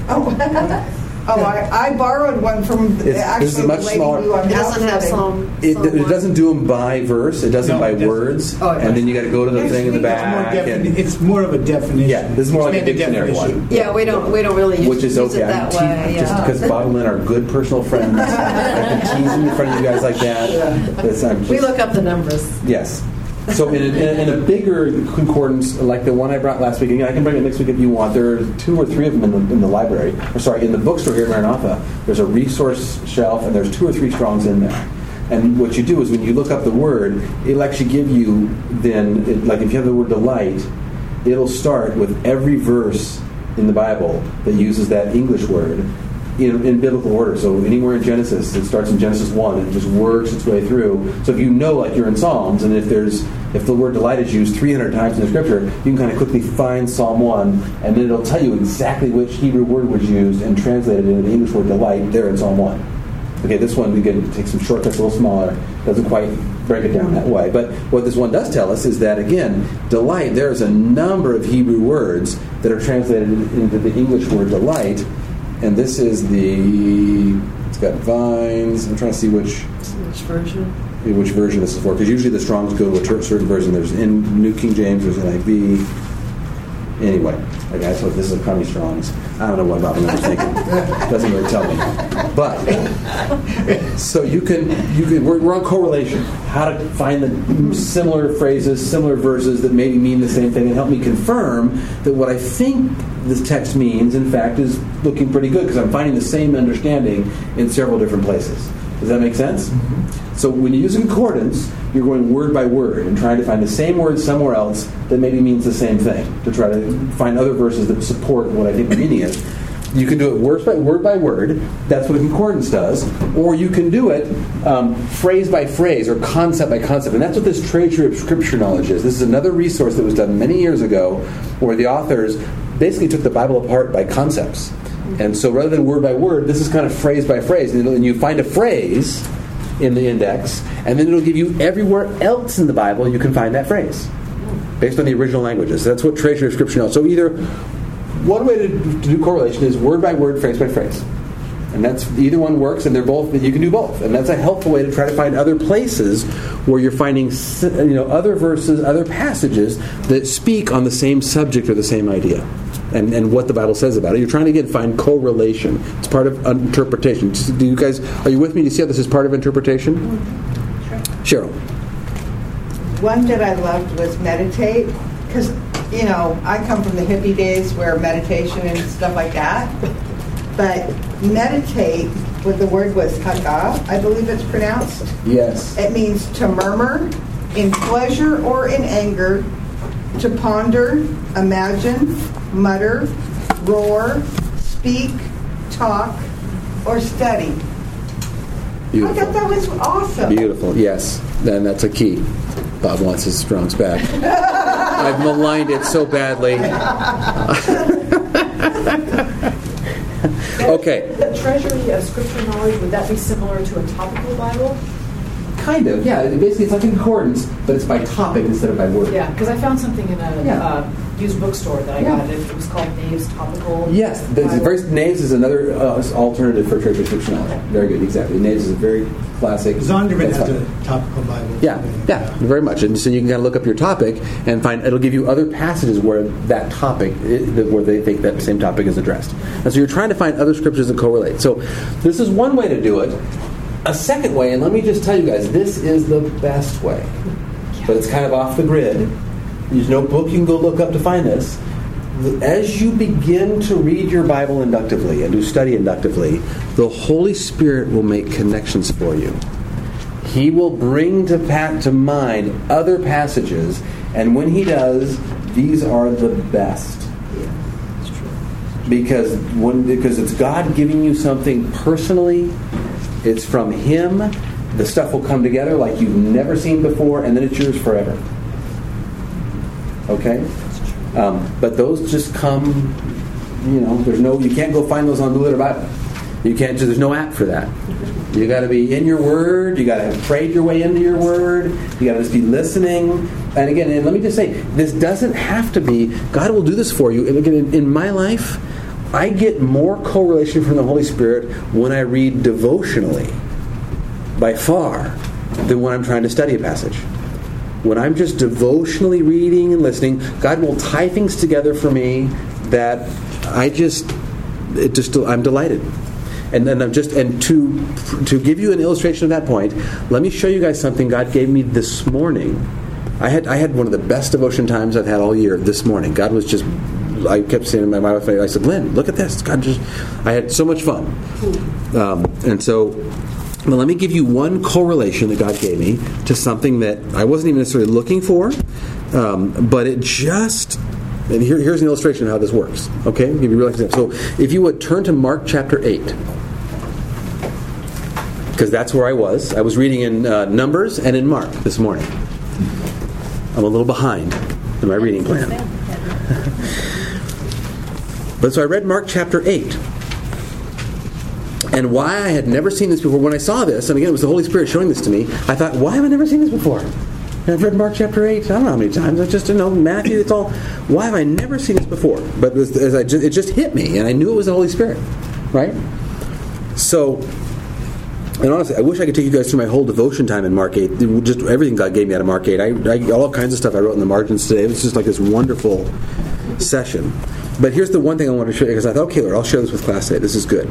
I borrowed one from the actual much lady smaller. who I'm It doesn't have Psalm. It doesn't do them by verse. It does them by words. And then you got to go to the thing in the back. It's more of a definition. Yeah, this is more like a dictionary one. Yeah, we don't really use it that way. Just because Bob and Lynn are good personal friends, I can tease them in front of you guys like that. We look up the numbers. Yes. So in a bigger concordance like the one I brought last week, and I can bring it next week if you want, there are 2 or 3 of them in the library. In the bookstore here at Maranatha, there's a resource shelf, and there's 2 or 3 Strongs in there. And what you do is when you look up the word, it'll actually give you then, like if you have the word delight, it'll start with every verse in the Bible that uses that English word in biblical order. So anywhere in Genesis, it starts in Genesis 1 and it just works its way through. So if you know, like you're in Psalms, and if the word delight is used 300 times in the Scripture, you can kind of quickly find Psalm 1, and then it'll tell you exactly which Hebrew word was used and translated into the English word delight there in Psalm 1. Okay, this one, we can take some shortcuts, a little smaller, doesn't quite break it down that way. But what this one does tell us is that, again, delight, there's a number of Hebrew words that are translated into the English word delight, and this is it's got vines, I'm trying to see which version this is for, because usually the Strongs go to a certain version. There's in New King James, there's NIV. Anyway, okay, so this is a crummy Strongs. I don't know what Bob was thinking. Doesn't really tell me. But so you can we're on correlation. How to find the similar phrases, similar verses that maybe mean the same thing, and help me confirm that what I think this text means, in fact, is looking pretty good because I'm finding the same understanding in several different places. Does that make sense? Mm-hmm. So when you use concordance, you're going word by word and trying to find the same word somewhere else that maybe means the same thing, to try to find other verses that support what I think the meaning is. You can do it word by word. That's what a concordance does. Or you can do it phrase by phrase or concept by concept. And that's what this treasury of Scripture knowledge is. This is another resource that was done many years ago where the authors basically took the Bible apart by concepts. And so rather than word by word, this is kind of phrase by phrase. And you find a phrase in the index, and then it'll give you everywhere else in the Bible you can find that phrase based on the original languages. So that's what treasury of Scripture knows. So either one way to do correlation is word by word, phrase by phrase. And that's either one works, and they're both. You can do both, and that's a helpful way to try to find other places where you're finding other verses, other passages that speak on the same subject or the same idea, and what the Bible says about it. You're trying to find correlation. It's part of interpretation. Do you guys, are you with me? Do you see how this is part of interpretation? Cheryl. One that I loved was meditate, because I come from the hippie days where meditation and stuff like that. But meditate, what the word was haggah, I believe it's pronounced. Yes. It means to murmur in pleasure or in anger, to ponder, imagine, mutter, roar, speak, talk, or study. Beautiful. I thought that was awesome. Beautiful, yes. Then that's a key. Bob wants his Strongs back. I've maligned it so badly. Okay. The treasury of Scripture knowledge, would that be similar to a topical Bible? Kind of, yeah. Basically, it's like concordance, but it's by topic instead of by word. Yeah, because I found something in a used bookstore that I got. It was called Nave's Topical. Yes, Nave's is another alternative for treasury of Scripture knowledge. Very good, exactly. Nave's is a very classic. Zondervan has a topical Bible. Yeah, very much. And so you can kind of look up your topic and find, it'll give you other passages where that topic, where they think that same topic is addressed. And so you're trying to find other scriptures that correlate. So this is one way to do it. A second way, and let me just tell you guys, this is the best way, but it's kind of off the grid. There's no book you can go look up to find this. As you begin to read your Bible inductively and do study inductively, the Holy Spirit will make connections for you. He will bring to mind other passages, and when He does, these are the best. Because it's God giving you something personally. It's from Him. The stuff will come together like you've never seen before, and then it's yours forever. Okay? But those just come, you can't go find those on Blue Letter Bible. You can't, there's no app for that. You got to be in your Word. You got to have prayed your way into your Word. You got to just be listening. And again, and let me just say, this doesn't have to be, God will do this for you. And again, in my life, I get more correlation from the Holy Spirit when I read devotionally, by far, than when I'm trying to study a passage. When I'm just devotionally reading and listening, God will tie things together for me that I'm delighted. And then to give you an illustration of that point, let me show you guys something God gave me this morning I had one of the best devotion times I've had all year this morning. God was just, I kept saying to my wife, I said, Lynn, look at this. I had so much fun. And so, well, let me give you one correlation that God gave me to something that I wasn't even necessarily looking for, but it just, and here's an illustration of how this works. Okay? I'll give you a real example. So if you would turn to Mark chapter 8. Because that's where I was. I was reading in Numbers and in Mark this morning. I'm a little behind in my reading plan. But so I read Mark chapter 8. And why I had never seen this before, when I saw this, and again it was the Holy Spirit showing this to me, I thought, why have I never seen this before? And I've read Mark chapter 8, I don't know how many times, I just didn't know, Matthew, it's all, why have I never seen this before? But it just hit me, and I knew it was the Holy Spirit, right? So, and honestly, I wish I could take you guys through my whole devotion time in Mark 8, just everything God gave me out of Mark 8. All kinds of stuff I wrote in the margins today. It was just like this wonderful session. But here's the one thing I wanted to show you, because I thought, okay, Lord, I'll share this with class today. This is good.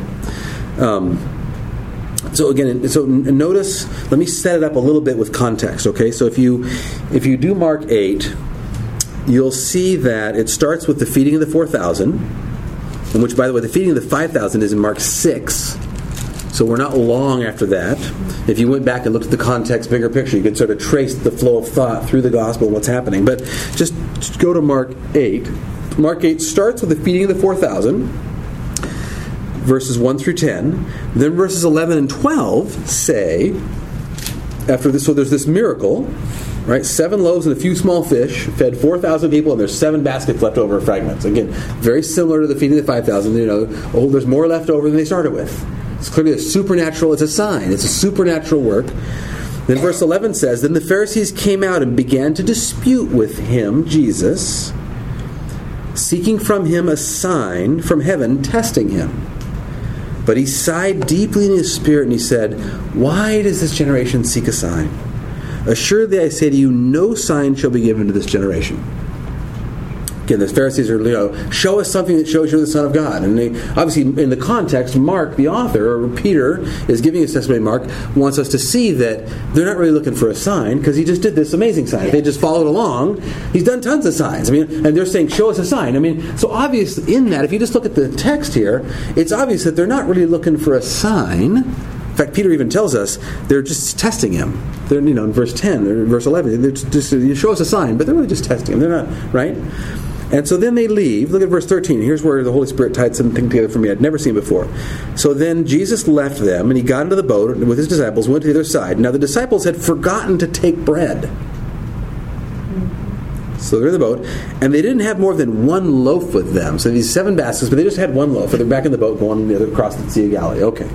So again, so notice, let me set it up a little bit with context, okay? So if you do Mark 8, you'll see that it starts with the feeding of the 4,000, in which, by the way, the feeding of the 5,000 is in Mark 6, so we're not long after that. If you went back and looked at the context, bigger picture, you could sort of trace the flow of thought through the gospel and what's happening. But just go to Mark 8. Mark 8 starts with the feeding of the 4,000, verses 1 through 10. Then verses 11 and 12 say, after this, so there's this miracle, right? 7 loaves and a few small fish fed 4,000 people, and there's 7 baskets left over of fragments. Again, very similar to the feeding of the 5,000. There's more left over than they started with. It's clearly a supernatural, it's a sign. It's a supernatural work. Then verse 11 says, Then the Pharisees came out and began to dispute with him, Jesus, seeking from him a sign from heaven, testing him. But he sighed deeply in his spirit, and he said, Why does this generation seek a sign? Assuredly I say to you, no sign shall be given to this generation. Again, the Pharisees are, show us something that shows you're the Son of God. And they, obviously, in the context, Mark, the author, or Peter, is giving his testimony. Mark wants us to see that they're not really looking for a sign, because he just did this amazing sign. If they just followed along, he's done tons of signs. And they're saying, show us a sign. So obviously, in that, if you just look at the text here, it's obvious that they're not really looking for a sign. In fact, Peter even tells us they're just testing him. They're, in verse 10, or verse 11, they're just, you show us a sign, but they're really just testing him. They're not, right? And so then they leave. Look at verse 13. Here's where the Holy Spirit tied something together for me I'd never seen before. So then Jesus left them, and he got into the boat with his disciples, went to the other side. Now the disciples had forgotten to take bread. So they're in the boat, and they didn't have more than 1 loaf with them. So these 7 baskets, but they just had 1 loaf. So they're back in the boat going across the Sea of Galilee. Okay.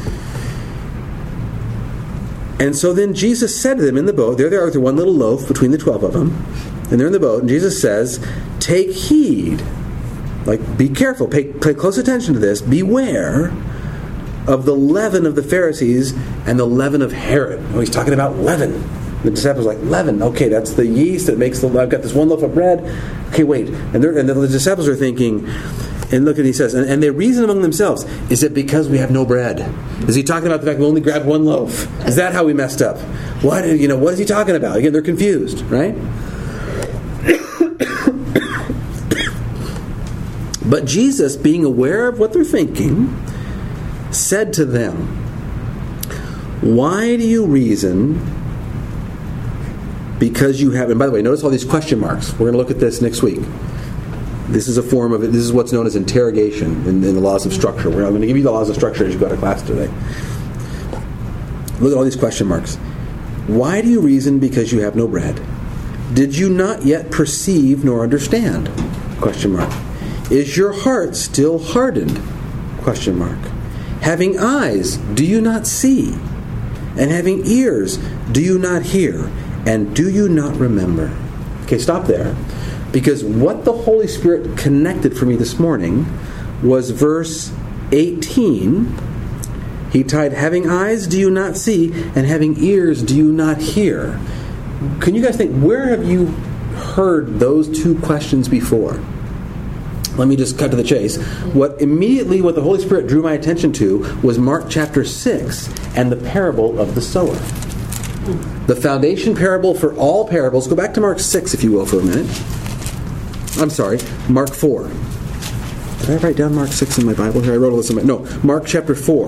And so then Jesus said to them in the boat, there they are with their 1 little loaf between the 12 of them, and they're in the boat, and Jesus says, take heed, be careful, pay close attention to this, beware of the leaven of the Pharisees and the leaven of Herod. He's talking about leaven. The disciples are like, leaven, okay, that's the yeast that makes I've got this 1 loaf of bread. Okay, wait. And the disciples are thinking, and look at he says, and they reason among themselves, is it because we have no bread? Is he talking about the fact we only grabbed 1 loaf? Is that how we messed up? What is he talking about? Again, they're confused, right? But Jesus, being aware of what they're thinking, said to them, why do you reason because you have... And by the way, notice all these question marks. We're going to look at this next week. This is a form of it. This is what's known as interrogation in the laws of structure. I'm going to give you the laws of structure as you go to class today. Look at all these question marks. Why do you reason because you have no bread? Did you not yet perceive nor understand? Question mark. Is your heart still hardened? Question mark. Having eyes, do you not see? And having ears, do you not hear? And do you not remember? Okay, stop there. Because what the Holy Spirit connected for me this morning was verse 18. He tied, having eyes, do you not see? And having ears, do you not hear? Can you guys think, where have you heard those 2 questions before? Let me just cut to the chase. What the Holy Spirit drew my attention to was Mark chapter 6 and the parable of the sower. the foundation parable for all parables. Go back to Mark 6, if you will, for a minute. I'm sorry, Mark 4. Did I write down Mark 6 in my Bible here? I wrote all this in my... No, Mark chapter 4.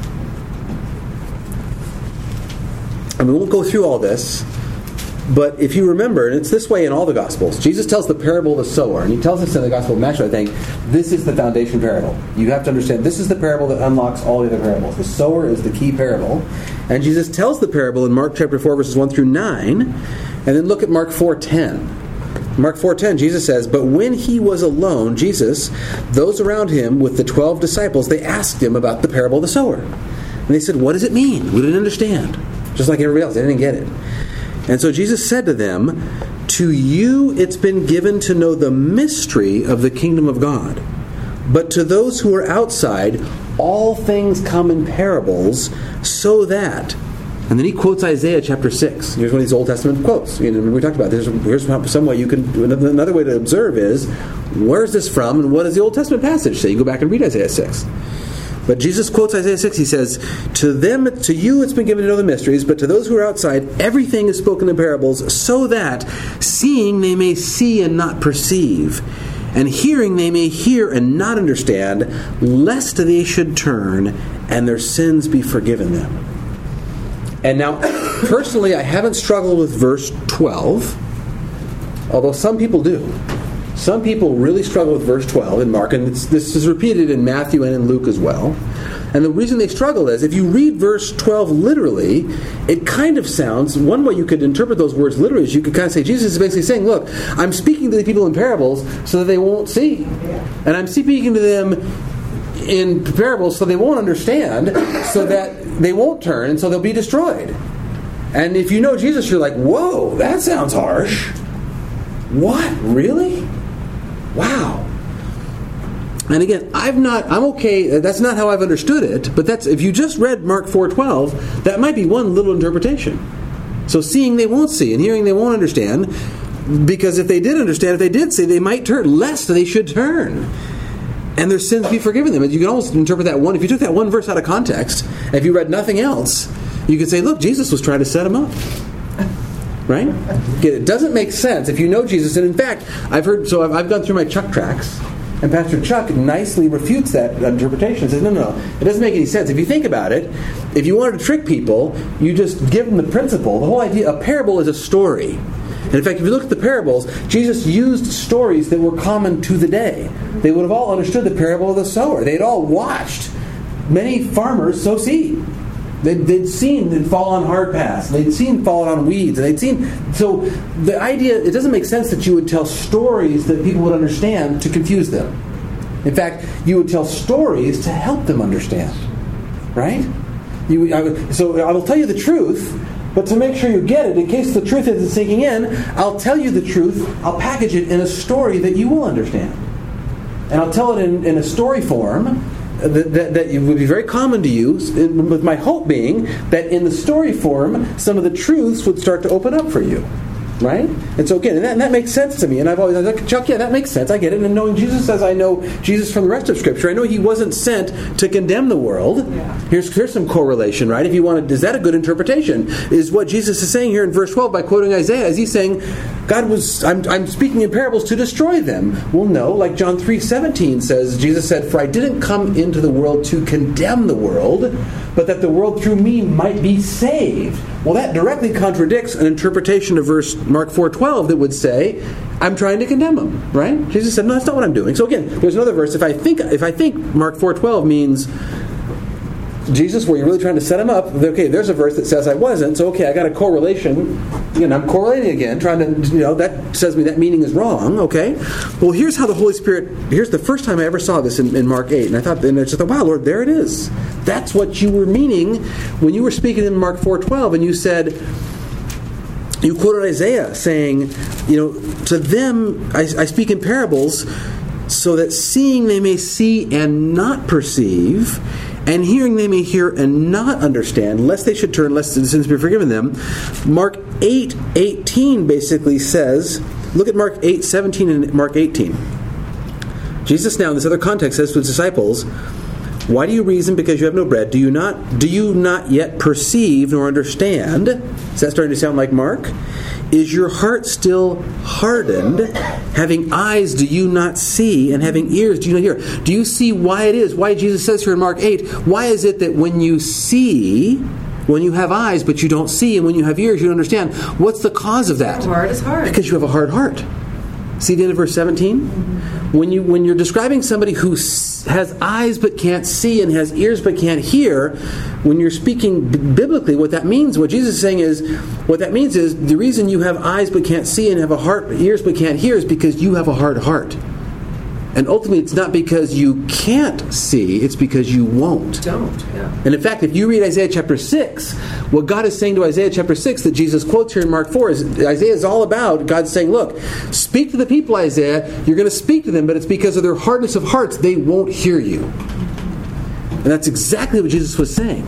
And we won't go through all this, but if you remember, and it's this way in all the Gospels, Jesus tells the parable of the sower, and he tells us in the Gospel of Matthew, I think, this is the foundation parable. You have to understand, this is the parable that unlocks all the other parables. The sower is the key parable. And Jesus tells the parable in Mark chapter 4, verses 1 through 9, and then look at Mark 4:10. Mark 4:10, Jesus says, "But when he was alone," Jesus, "those around him with the 12 disciples, they asked him about the parable of the sower. And they said, 'What does it mean?' We didn't understand." Just like everybody else, they didn't get it. And so Jesus said to them, "To you it's been given to know the mystery of the kingdom of God. But to those who are outside, all things come in parables, so that..." And then he quotes Isaiah chapter 6. Here's one of these Old Testament quotes. We talked about this. Here's some way you can... Another way to observe is, where's this from and what does the Old Testament passage say? You go back and read Isaiah 6. But Jesus quotes Isaiah 6. He says, to you it's been given to know the mysteries, but to those who are outside, everything is spoken in parables, so that seeing they may see and not perceive, and hearing they may hear and not understand, lest they should turn and their sins be forgiven them. And now, personally, I haven't struggled with verse 12, although some people do. Some people really struggle with verse 12 in Mark, and this is repeated in Matthew and in Luke as well. And the reason they struggle is, if you read verse 12 literally, it kind of sounds, one way you could interpret those words literally is you could kind of say, Jesus is basically saying, look, I'm speaking to the people in parables so that they won't see. And I'm speaking to them in parables so they won't understand, so that they won't turn, and so they'll be destroyed. And if you know Jesus, you're like, whoa, that sounds harsh. What? Really? Wow. And again, I'm okay, that's not how I've understood it, but that's, if you just read Mark 4:12, that might be one little interpretation. So seeing they won't see, and hearing they won't understand, because if they did understand, if they did see, they might turn, lest they should turn, and their sins be forgiven them. And you can almost interpret that one, if you took that one verse out of context, if you read nothing else, you could say, look, Jesus was trying to set them up. Right? It doesn't make sense if you know Jesus. And in fact, I've gone through my Chuck tracts, and Pastor Chuck nicely refutes that interpretation. He says, no, it doesn't make any sense. If you think about it, if you wanted to trick people, you just give them the principle. The whole idea, a parable is a story. And in fact, if you look at the parables, Jesus used stories that were common to the day. They would have all understood the parable of the sower. They'd all watched many farmers sow seed. They'd seen it fall on hard paths. They'd seen fall on weeds. And they'd seen... So the idea, it doesn't make sense that you would tell stories that people would understand to confuse them. In fact, you would tell stories to help them understand. Right? So I will tell you the truth, but to make sure you get it, in case the truth isn't sinking in, I'll tell you the truth, I'll package it in a story that you will understand. And I'll tell it in a story form that it would be very common to you, with my hope being that in the story form, some of the truths would start to open up for you. Right? And so again, and that makes sense to me. And I've always like, Chuck, yeah, that makes sense. I get it. And knowing Jesus as I know Jesus from the rest of Scripture, I know he wasn't sent to condemn the world. Yeah. Here's some correlation, right? If you want to, is that a good interpretation? Is what Jesus is saying here in verse 12 by quoting Isaiah? Is he saying, I'm speaking in parables to destroy them? Well, no. Like John 3:17 says, Jesus said, "For I didn't come into the world to condemn the world, but that the world through me might be saved." Well, that directly contradicts an interpretation of verse Mark 4:12 that would say, "I'm trying to condemn them." Right? Jesus said, "No, that's not what I'm doing." So again, there's another verse. If I think Mark 4:12 means Jesus, were you really trying to set him up? Okay, there's a verse that says I wasn't. So okay, I got a correlation. I'm correlating again, trying to, that says me that meaning is wrong. Okay. Well, here's how the Holy Spirit. Here's the first time I ever saw this in Mark 8, and I thought, wow, Lord, there it is. That's what you were meaning when you were speaking in Mark 4:12, and you said. You quoted Isaiah saying, to them I speak in parables, so that seeing they may see and not perceive, and hearing they may hear and not understand, lest they should turn, lest the sins be forgiven them. Mark 8:18 basically says, look at Mark 8:17 and Mark 18. Jesus now in this other context says to his disciples, Why do you reason because you have no bread? Do you not yet perceive nor understand? Is that starting to sound like Mark? Is your heart still hardened? Having eyes, do you not see? And having ears, do you not hear? Do you see why it is? Why Jesus says here in Mark 8, why is it that when you see, when you have eyes but you don't see, and when you have ears you don't understand? What's the cause of that? Your heart is hard. Because you have a hard heart. See the end of verse 17? Mm-hmm. When you're describing somebody who has eyes but can't see and has ears but can't hear, when you're speaking biblically, what Jesus is saying is, what that means is the reason you have eyes but can't see and have ears but can't hear is because you have a hard heart. And ultimately, it's not because you can't see, it's because you won't. And in fact, if you read Isaiah chapter 6, what God is saying to Isaiah chapter 6 that Jesus quotes here in Mark 4 is, Isaiah is all about, God's saying, look, speak to the people, Isaiah, you're going to speak to them, but it's because of their hardness of hearts, they won't hear you. And that's exactly what Jesus was saying.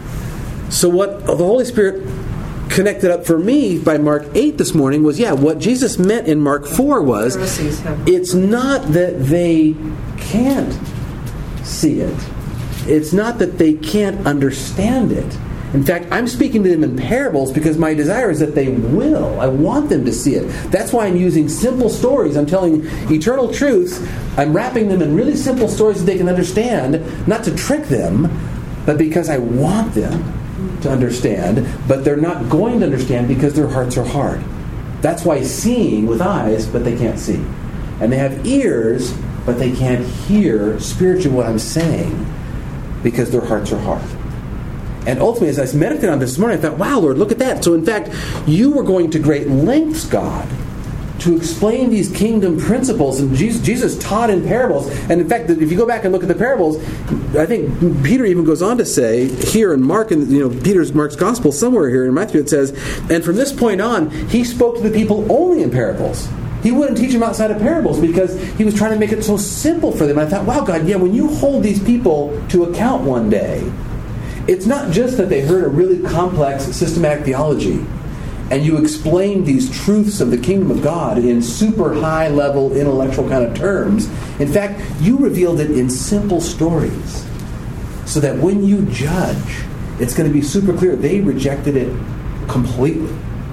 So what the Holy Spirit connected up for me by Mark 8 this morning was, what Jesus meant in Mark 4 was, it's not that they can't see it. It's not that they can't understand it. In fact, I'm speaking to them in parables because my desire is that they will. I want them to see it. That's why I'm using simple stories. I'm telling eternal truths. I'm wrapping them in really simple stories that they can understand, not to trick them, but because I want them to understand, but they're not going to understand because their hearts are hard. That's why seeing with eyes, but they can't see. And they have ears, but they can't hear spiritually what I'm saying because their hearts are hard. And ultimately, as I meditated on this morning, I thought, wow, Lord, look at that. So in fact, you were going to great lengths, God, to explain these kingdom principles, and Jesus taught in parables. And in fact, if you go back and look at the parables, I think Peter even goes on to say here in Mark's gospel, somewhere here in Matthew, it says, and from this point on, he spoke to the people only in parables. He wouldn't teach them outside of parables because he was trying to make it so simple for them. And I thought, wow, God, when you hold these people to account one day, it's not just that they heard a really complex systematic theology and you explained these truths of the kingdom of God in super high level intellectual kind of terms. In fact, you revealed it in simple stories so that when you judge, it's going to be super clear. They rejected it completely.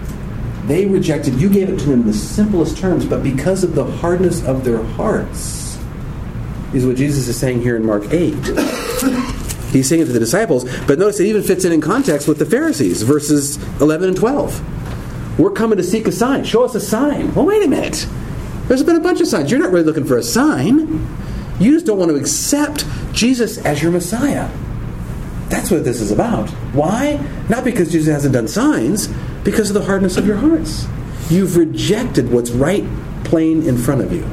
You gave it to them in the simplest terms, but because of the hardness of their hearts, is what Jesus is saying here in Mark 8. He's saying it to the disciples, but notice it even fits in context with the Pharisees, verses 11 and 12. We're coming to seek a sign. Show us a sign. Well, wait a minute. There's been a bunch of signs. You're not really looking for a sign. You just don't want to accept Jesus as your Messiah. That's what this is about. Why? Not because Jesus hasn't done signs, because of the hardness of your hearts. You've rejected what's right plain in front of you.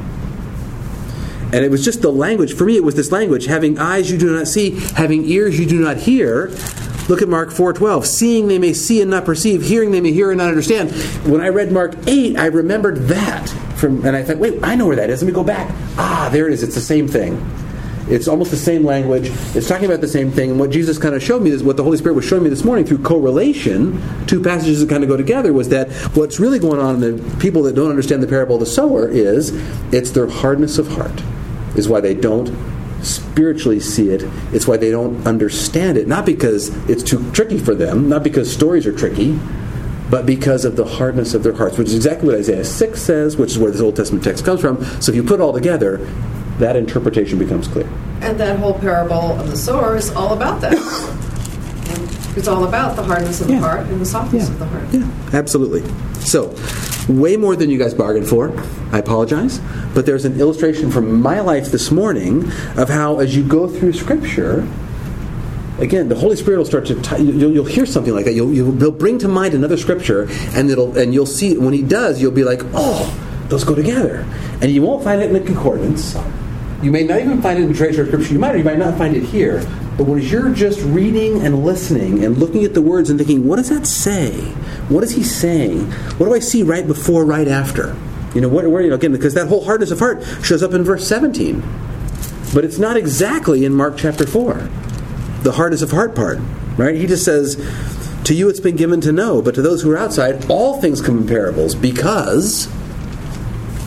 And it was just the language. For me, it was this language. Having eyes you do not see, having ears you do not hear. Look at Mark 4:12. Seeing they may see and not perceive, hearing they may hear and not understand. When I read Mark 8, I remembered that. And I thought, wait, I know where that is. Let me go back. There it is. It's the same thing. It's almost the same language. It's talking about the same thing. And what Jesus kind of showed me, what the Holy Spirit was showing me this morning through correlation, two passages that kind of go together, was that what's really going on in the people that don't understand the parable of the sower is it's their hardness of heart is why they don't spiritually see it. It's why they don't understand it. Not because it's too tricky for them, not because stories are tricky, but because of the hardness of their hearts, which is exactly what Isaiah 6 says, which is where this Old Testament text comes from. So if you put it all together, that interpretation becomes clear. And that whole parable of the sower is all about that. It's all about the hardness of the heart and the softness of the heart. Yeah, absolutely. So, way more than you guys bargained for. I apologize. But there's an illustration from my life this morning of how, as you go through Scripture, again, the Holy Spirit will start to you'll hear something like that. He'll bring to mind another Scripture, and you'll see when He does, you'll be like, oh, those go together. And you won't find it in the concordance. You may not even find it in Treasure of Scripture. You might not find it here. But when you're just reading and listening and looking at the words and thinking, what does that say? What is he saying? What do I see right before, right after? Again, because that whole hardness of heart shows up in verse 17. But it's not exactly in Mark chapter 4, the hardness of heart part. Right? He just says, to you it's been given to know, but to those who are outside, all things come in parables, because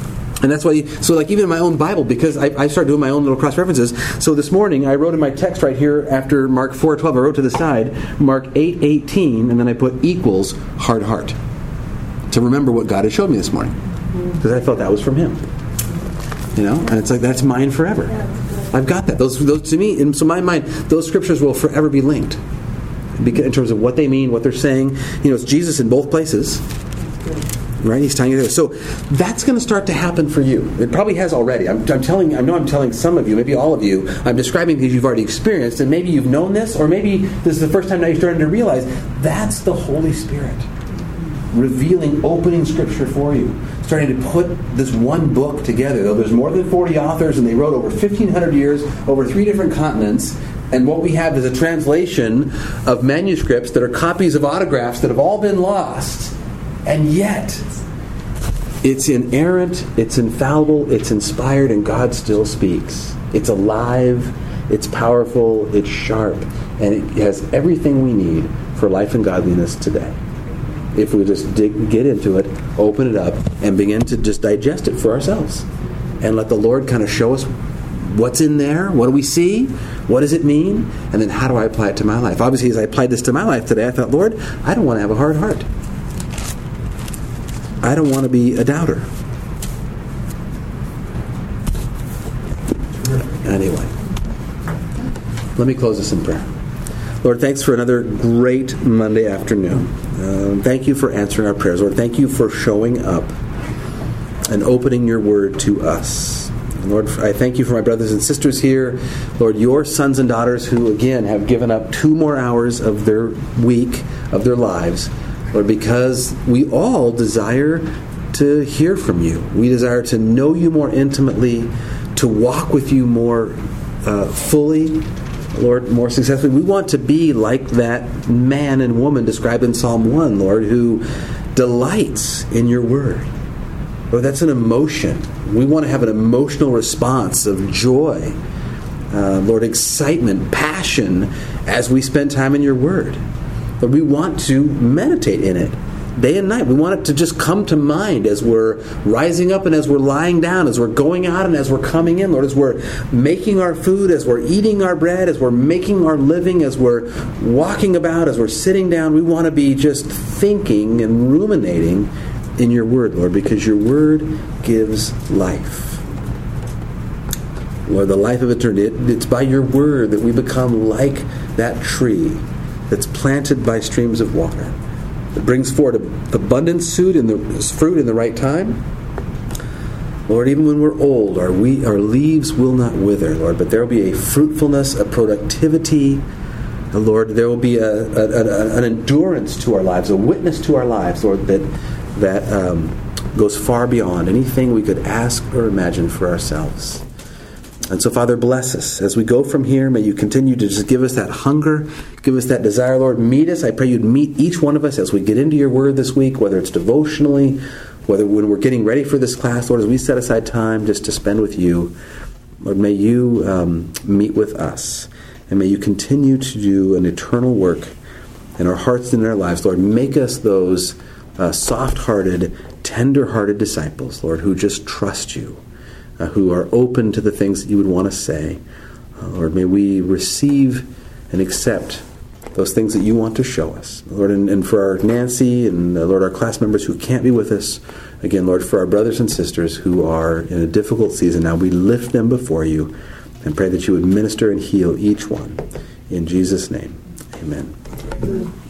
And that's why, so like even in my own Bible, because I started doing my own little cross-references. So this morning, I wrote in my text right here after Mark 4:12, I wrote to the side, Mark 8:18, and then I put equals hard heart. To remember what God had showed me this morning. Because I felt that was from Him. You know? And it's like, that's mine forever. I've got that. Those to me, in my mind, those scriptures will forever be linked. In terms of what they mean, what they're saying. You know, it's Jesus in both places. Right, he's telling you there. So that's going to start to happen for you. It probably has already. I'm telling some of you, maybe all of you. I'm describing things you've already experienced, and maybe you've known this, or maybe this is the first time now you're starting to realize that's the Holy Spirit revealing, opening Scripture for you, starting to put this one book together. Though there's more than 40 authors, and they wrote over 1,500 years, over 3 different continents. And what we have is a translation of manuscripts that are copies of autographs that have all been lost. And yet, it's inerrant, it's infallible, it's inspired, and God still speaks. It's alive, it's powerful, it's sharp, and it has everything we need for life and godliness today. If we just get into it, open it up, and begin to just digest it for ourselves. And let the Lord kind of show us what's in there, what do we see, what does it mean, and then how do I apply it to my life? Obviously, as I applied this to my life today, I thought, Lord, I don't want to have a hard heart. I don't want to be a doubter. Anyway, let me close this in prayer. Lord, thanks for another great Monday afternoon. Thank you for answering our prayers. Lord, thank you for showing up and opening your word to us. And Lord, I thank you for my brothers and sisters here. Lord, your sons and daughters who, again, have given up 2 more hours of their week, of their lives, Lord, because we all desire to hear from you. We desire to know you more intimately, to walk with you more fully, Lord, more successfully. We want to be like that man and woman described in Psalm 1, Lord, who delights in your word. Lord, that's an emotion. We want to have an emotional response of joy, Lord, excitement, passion as we spend time in your word. But we want to meditate in it day and night. We want it to just come to mind as we're rising up and as we're lying down, as we're going out and as we're coming in, Lord, as we're making our food, as we're eating our bread, as we're making our living, as we're walking about, as we're sitting down. We want to be just thinking and ruminating in your word, Lord, because your word gives life. Lord, the life of eternity, it's by your word that we become like that tree that's planted by streams of water, that brings forth abundant fruit in the right time. Lord, even when we're old, our leaves will not wither, Lord, but there will be a fruitfulness, a productivity. Lord, there will be an endurance to our lives, a witness to our lives, Lord, that goes far beyond anything we could ask or imagine for ourselves. And so, Father, bless us. As we go from here, may you continue to just give us that hunger, give us that desire, Lord. Meet us. I pray you'd meet each one of us as we get into your word this week, whether it's devotionally, whether when we're getting ready for this class, Lord, as we set aside time just to spend with you. Lord, may you meet with us, and may you continue to do an eternal work in our hearts and in our lives. Lord, make us those soft-hearted, tender-hearted disciples, Lord, who just trust you, who are open to the things that you would want to say. Lord, may we receive and accept those things that you want to show us. Lord, and for our Nancy and, Lord, our class members who can't be with us, again, Lord, for our brothers and sisters who are in a difficult season now, we lift them before you and pray that you would minister and heal each one. In Jesus' name, amen.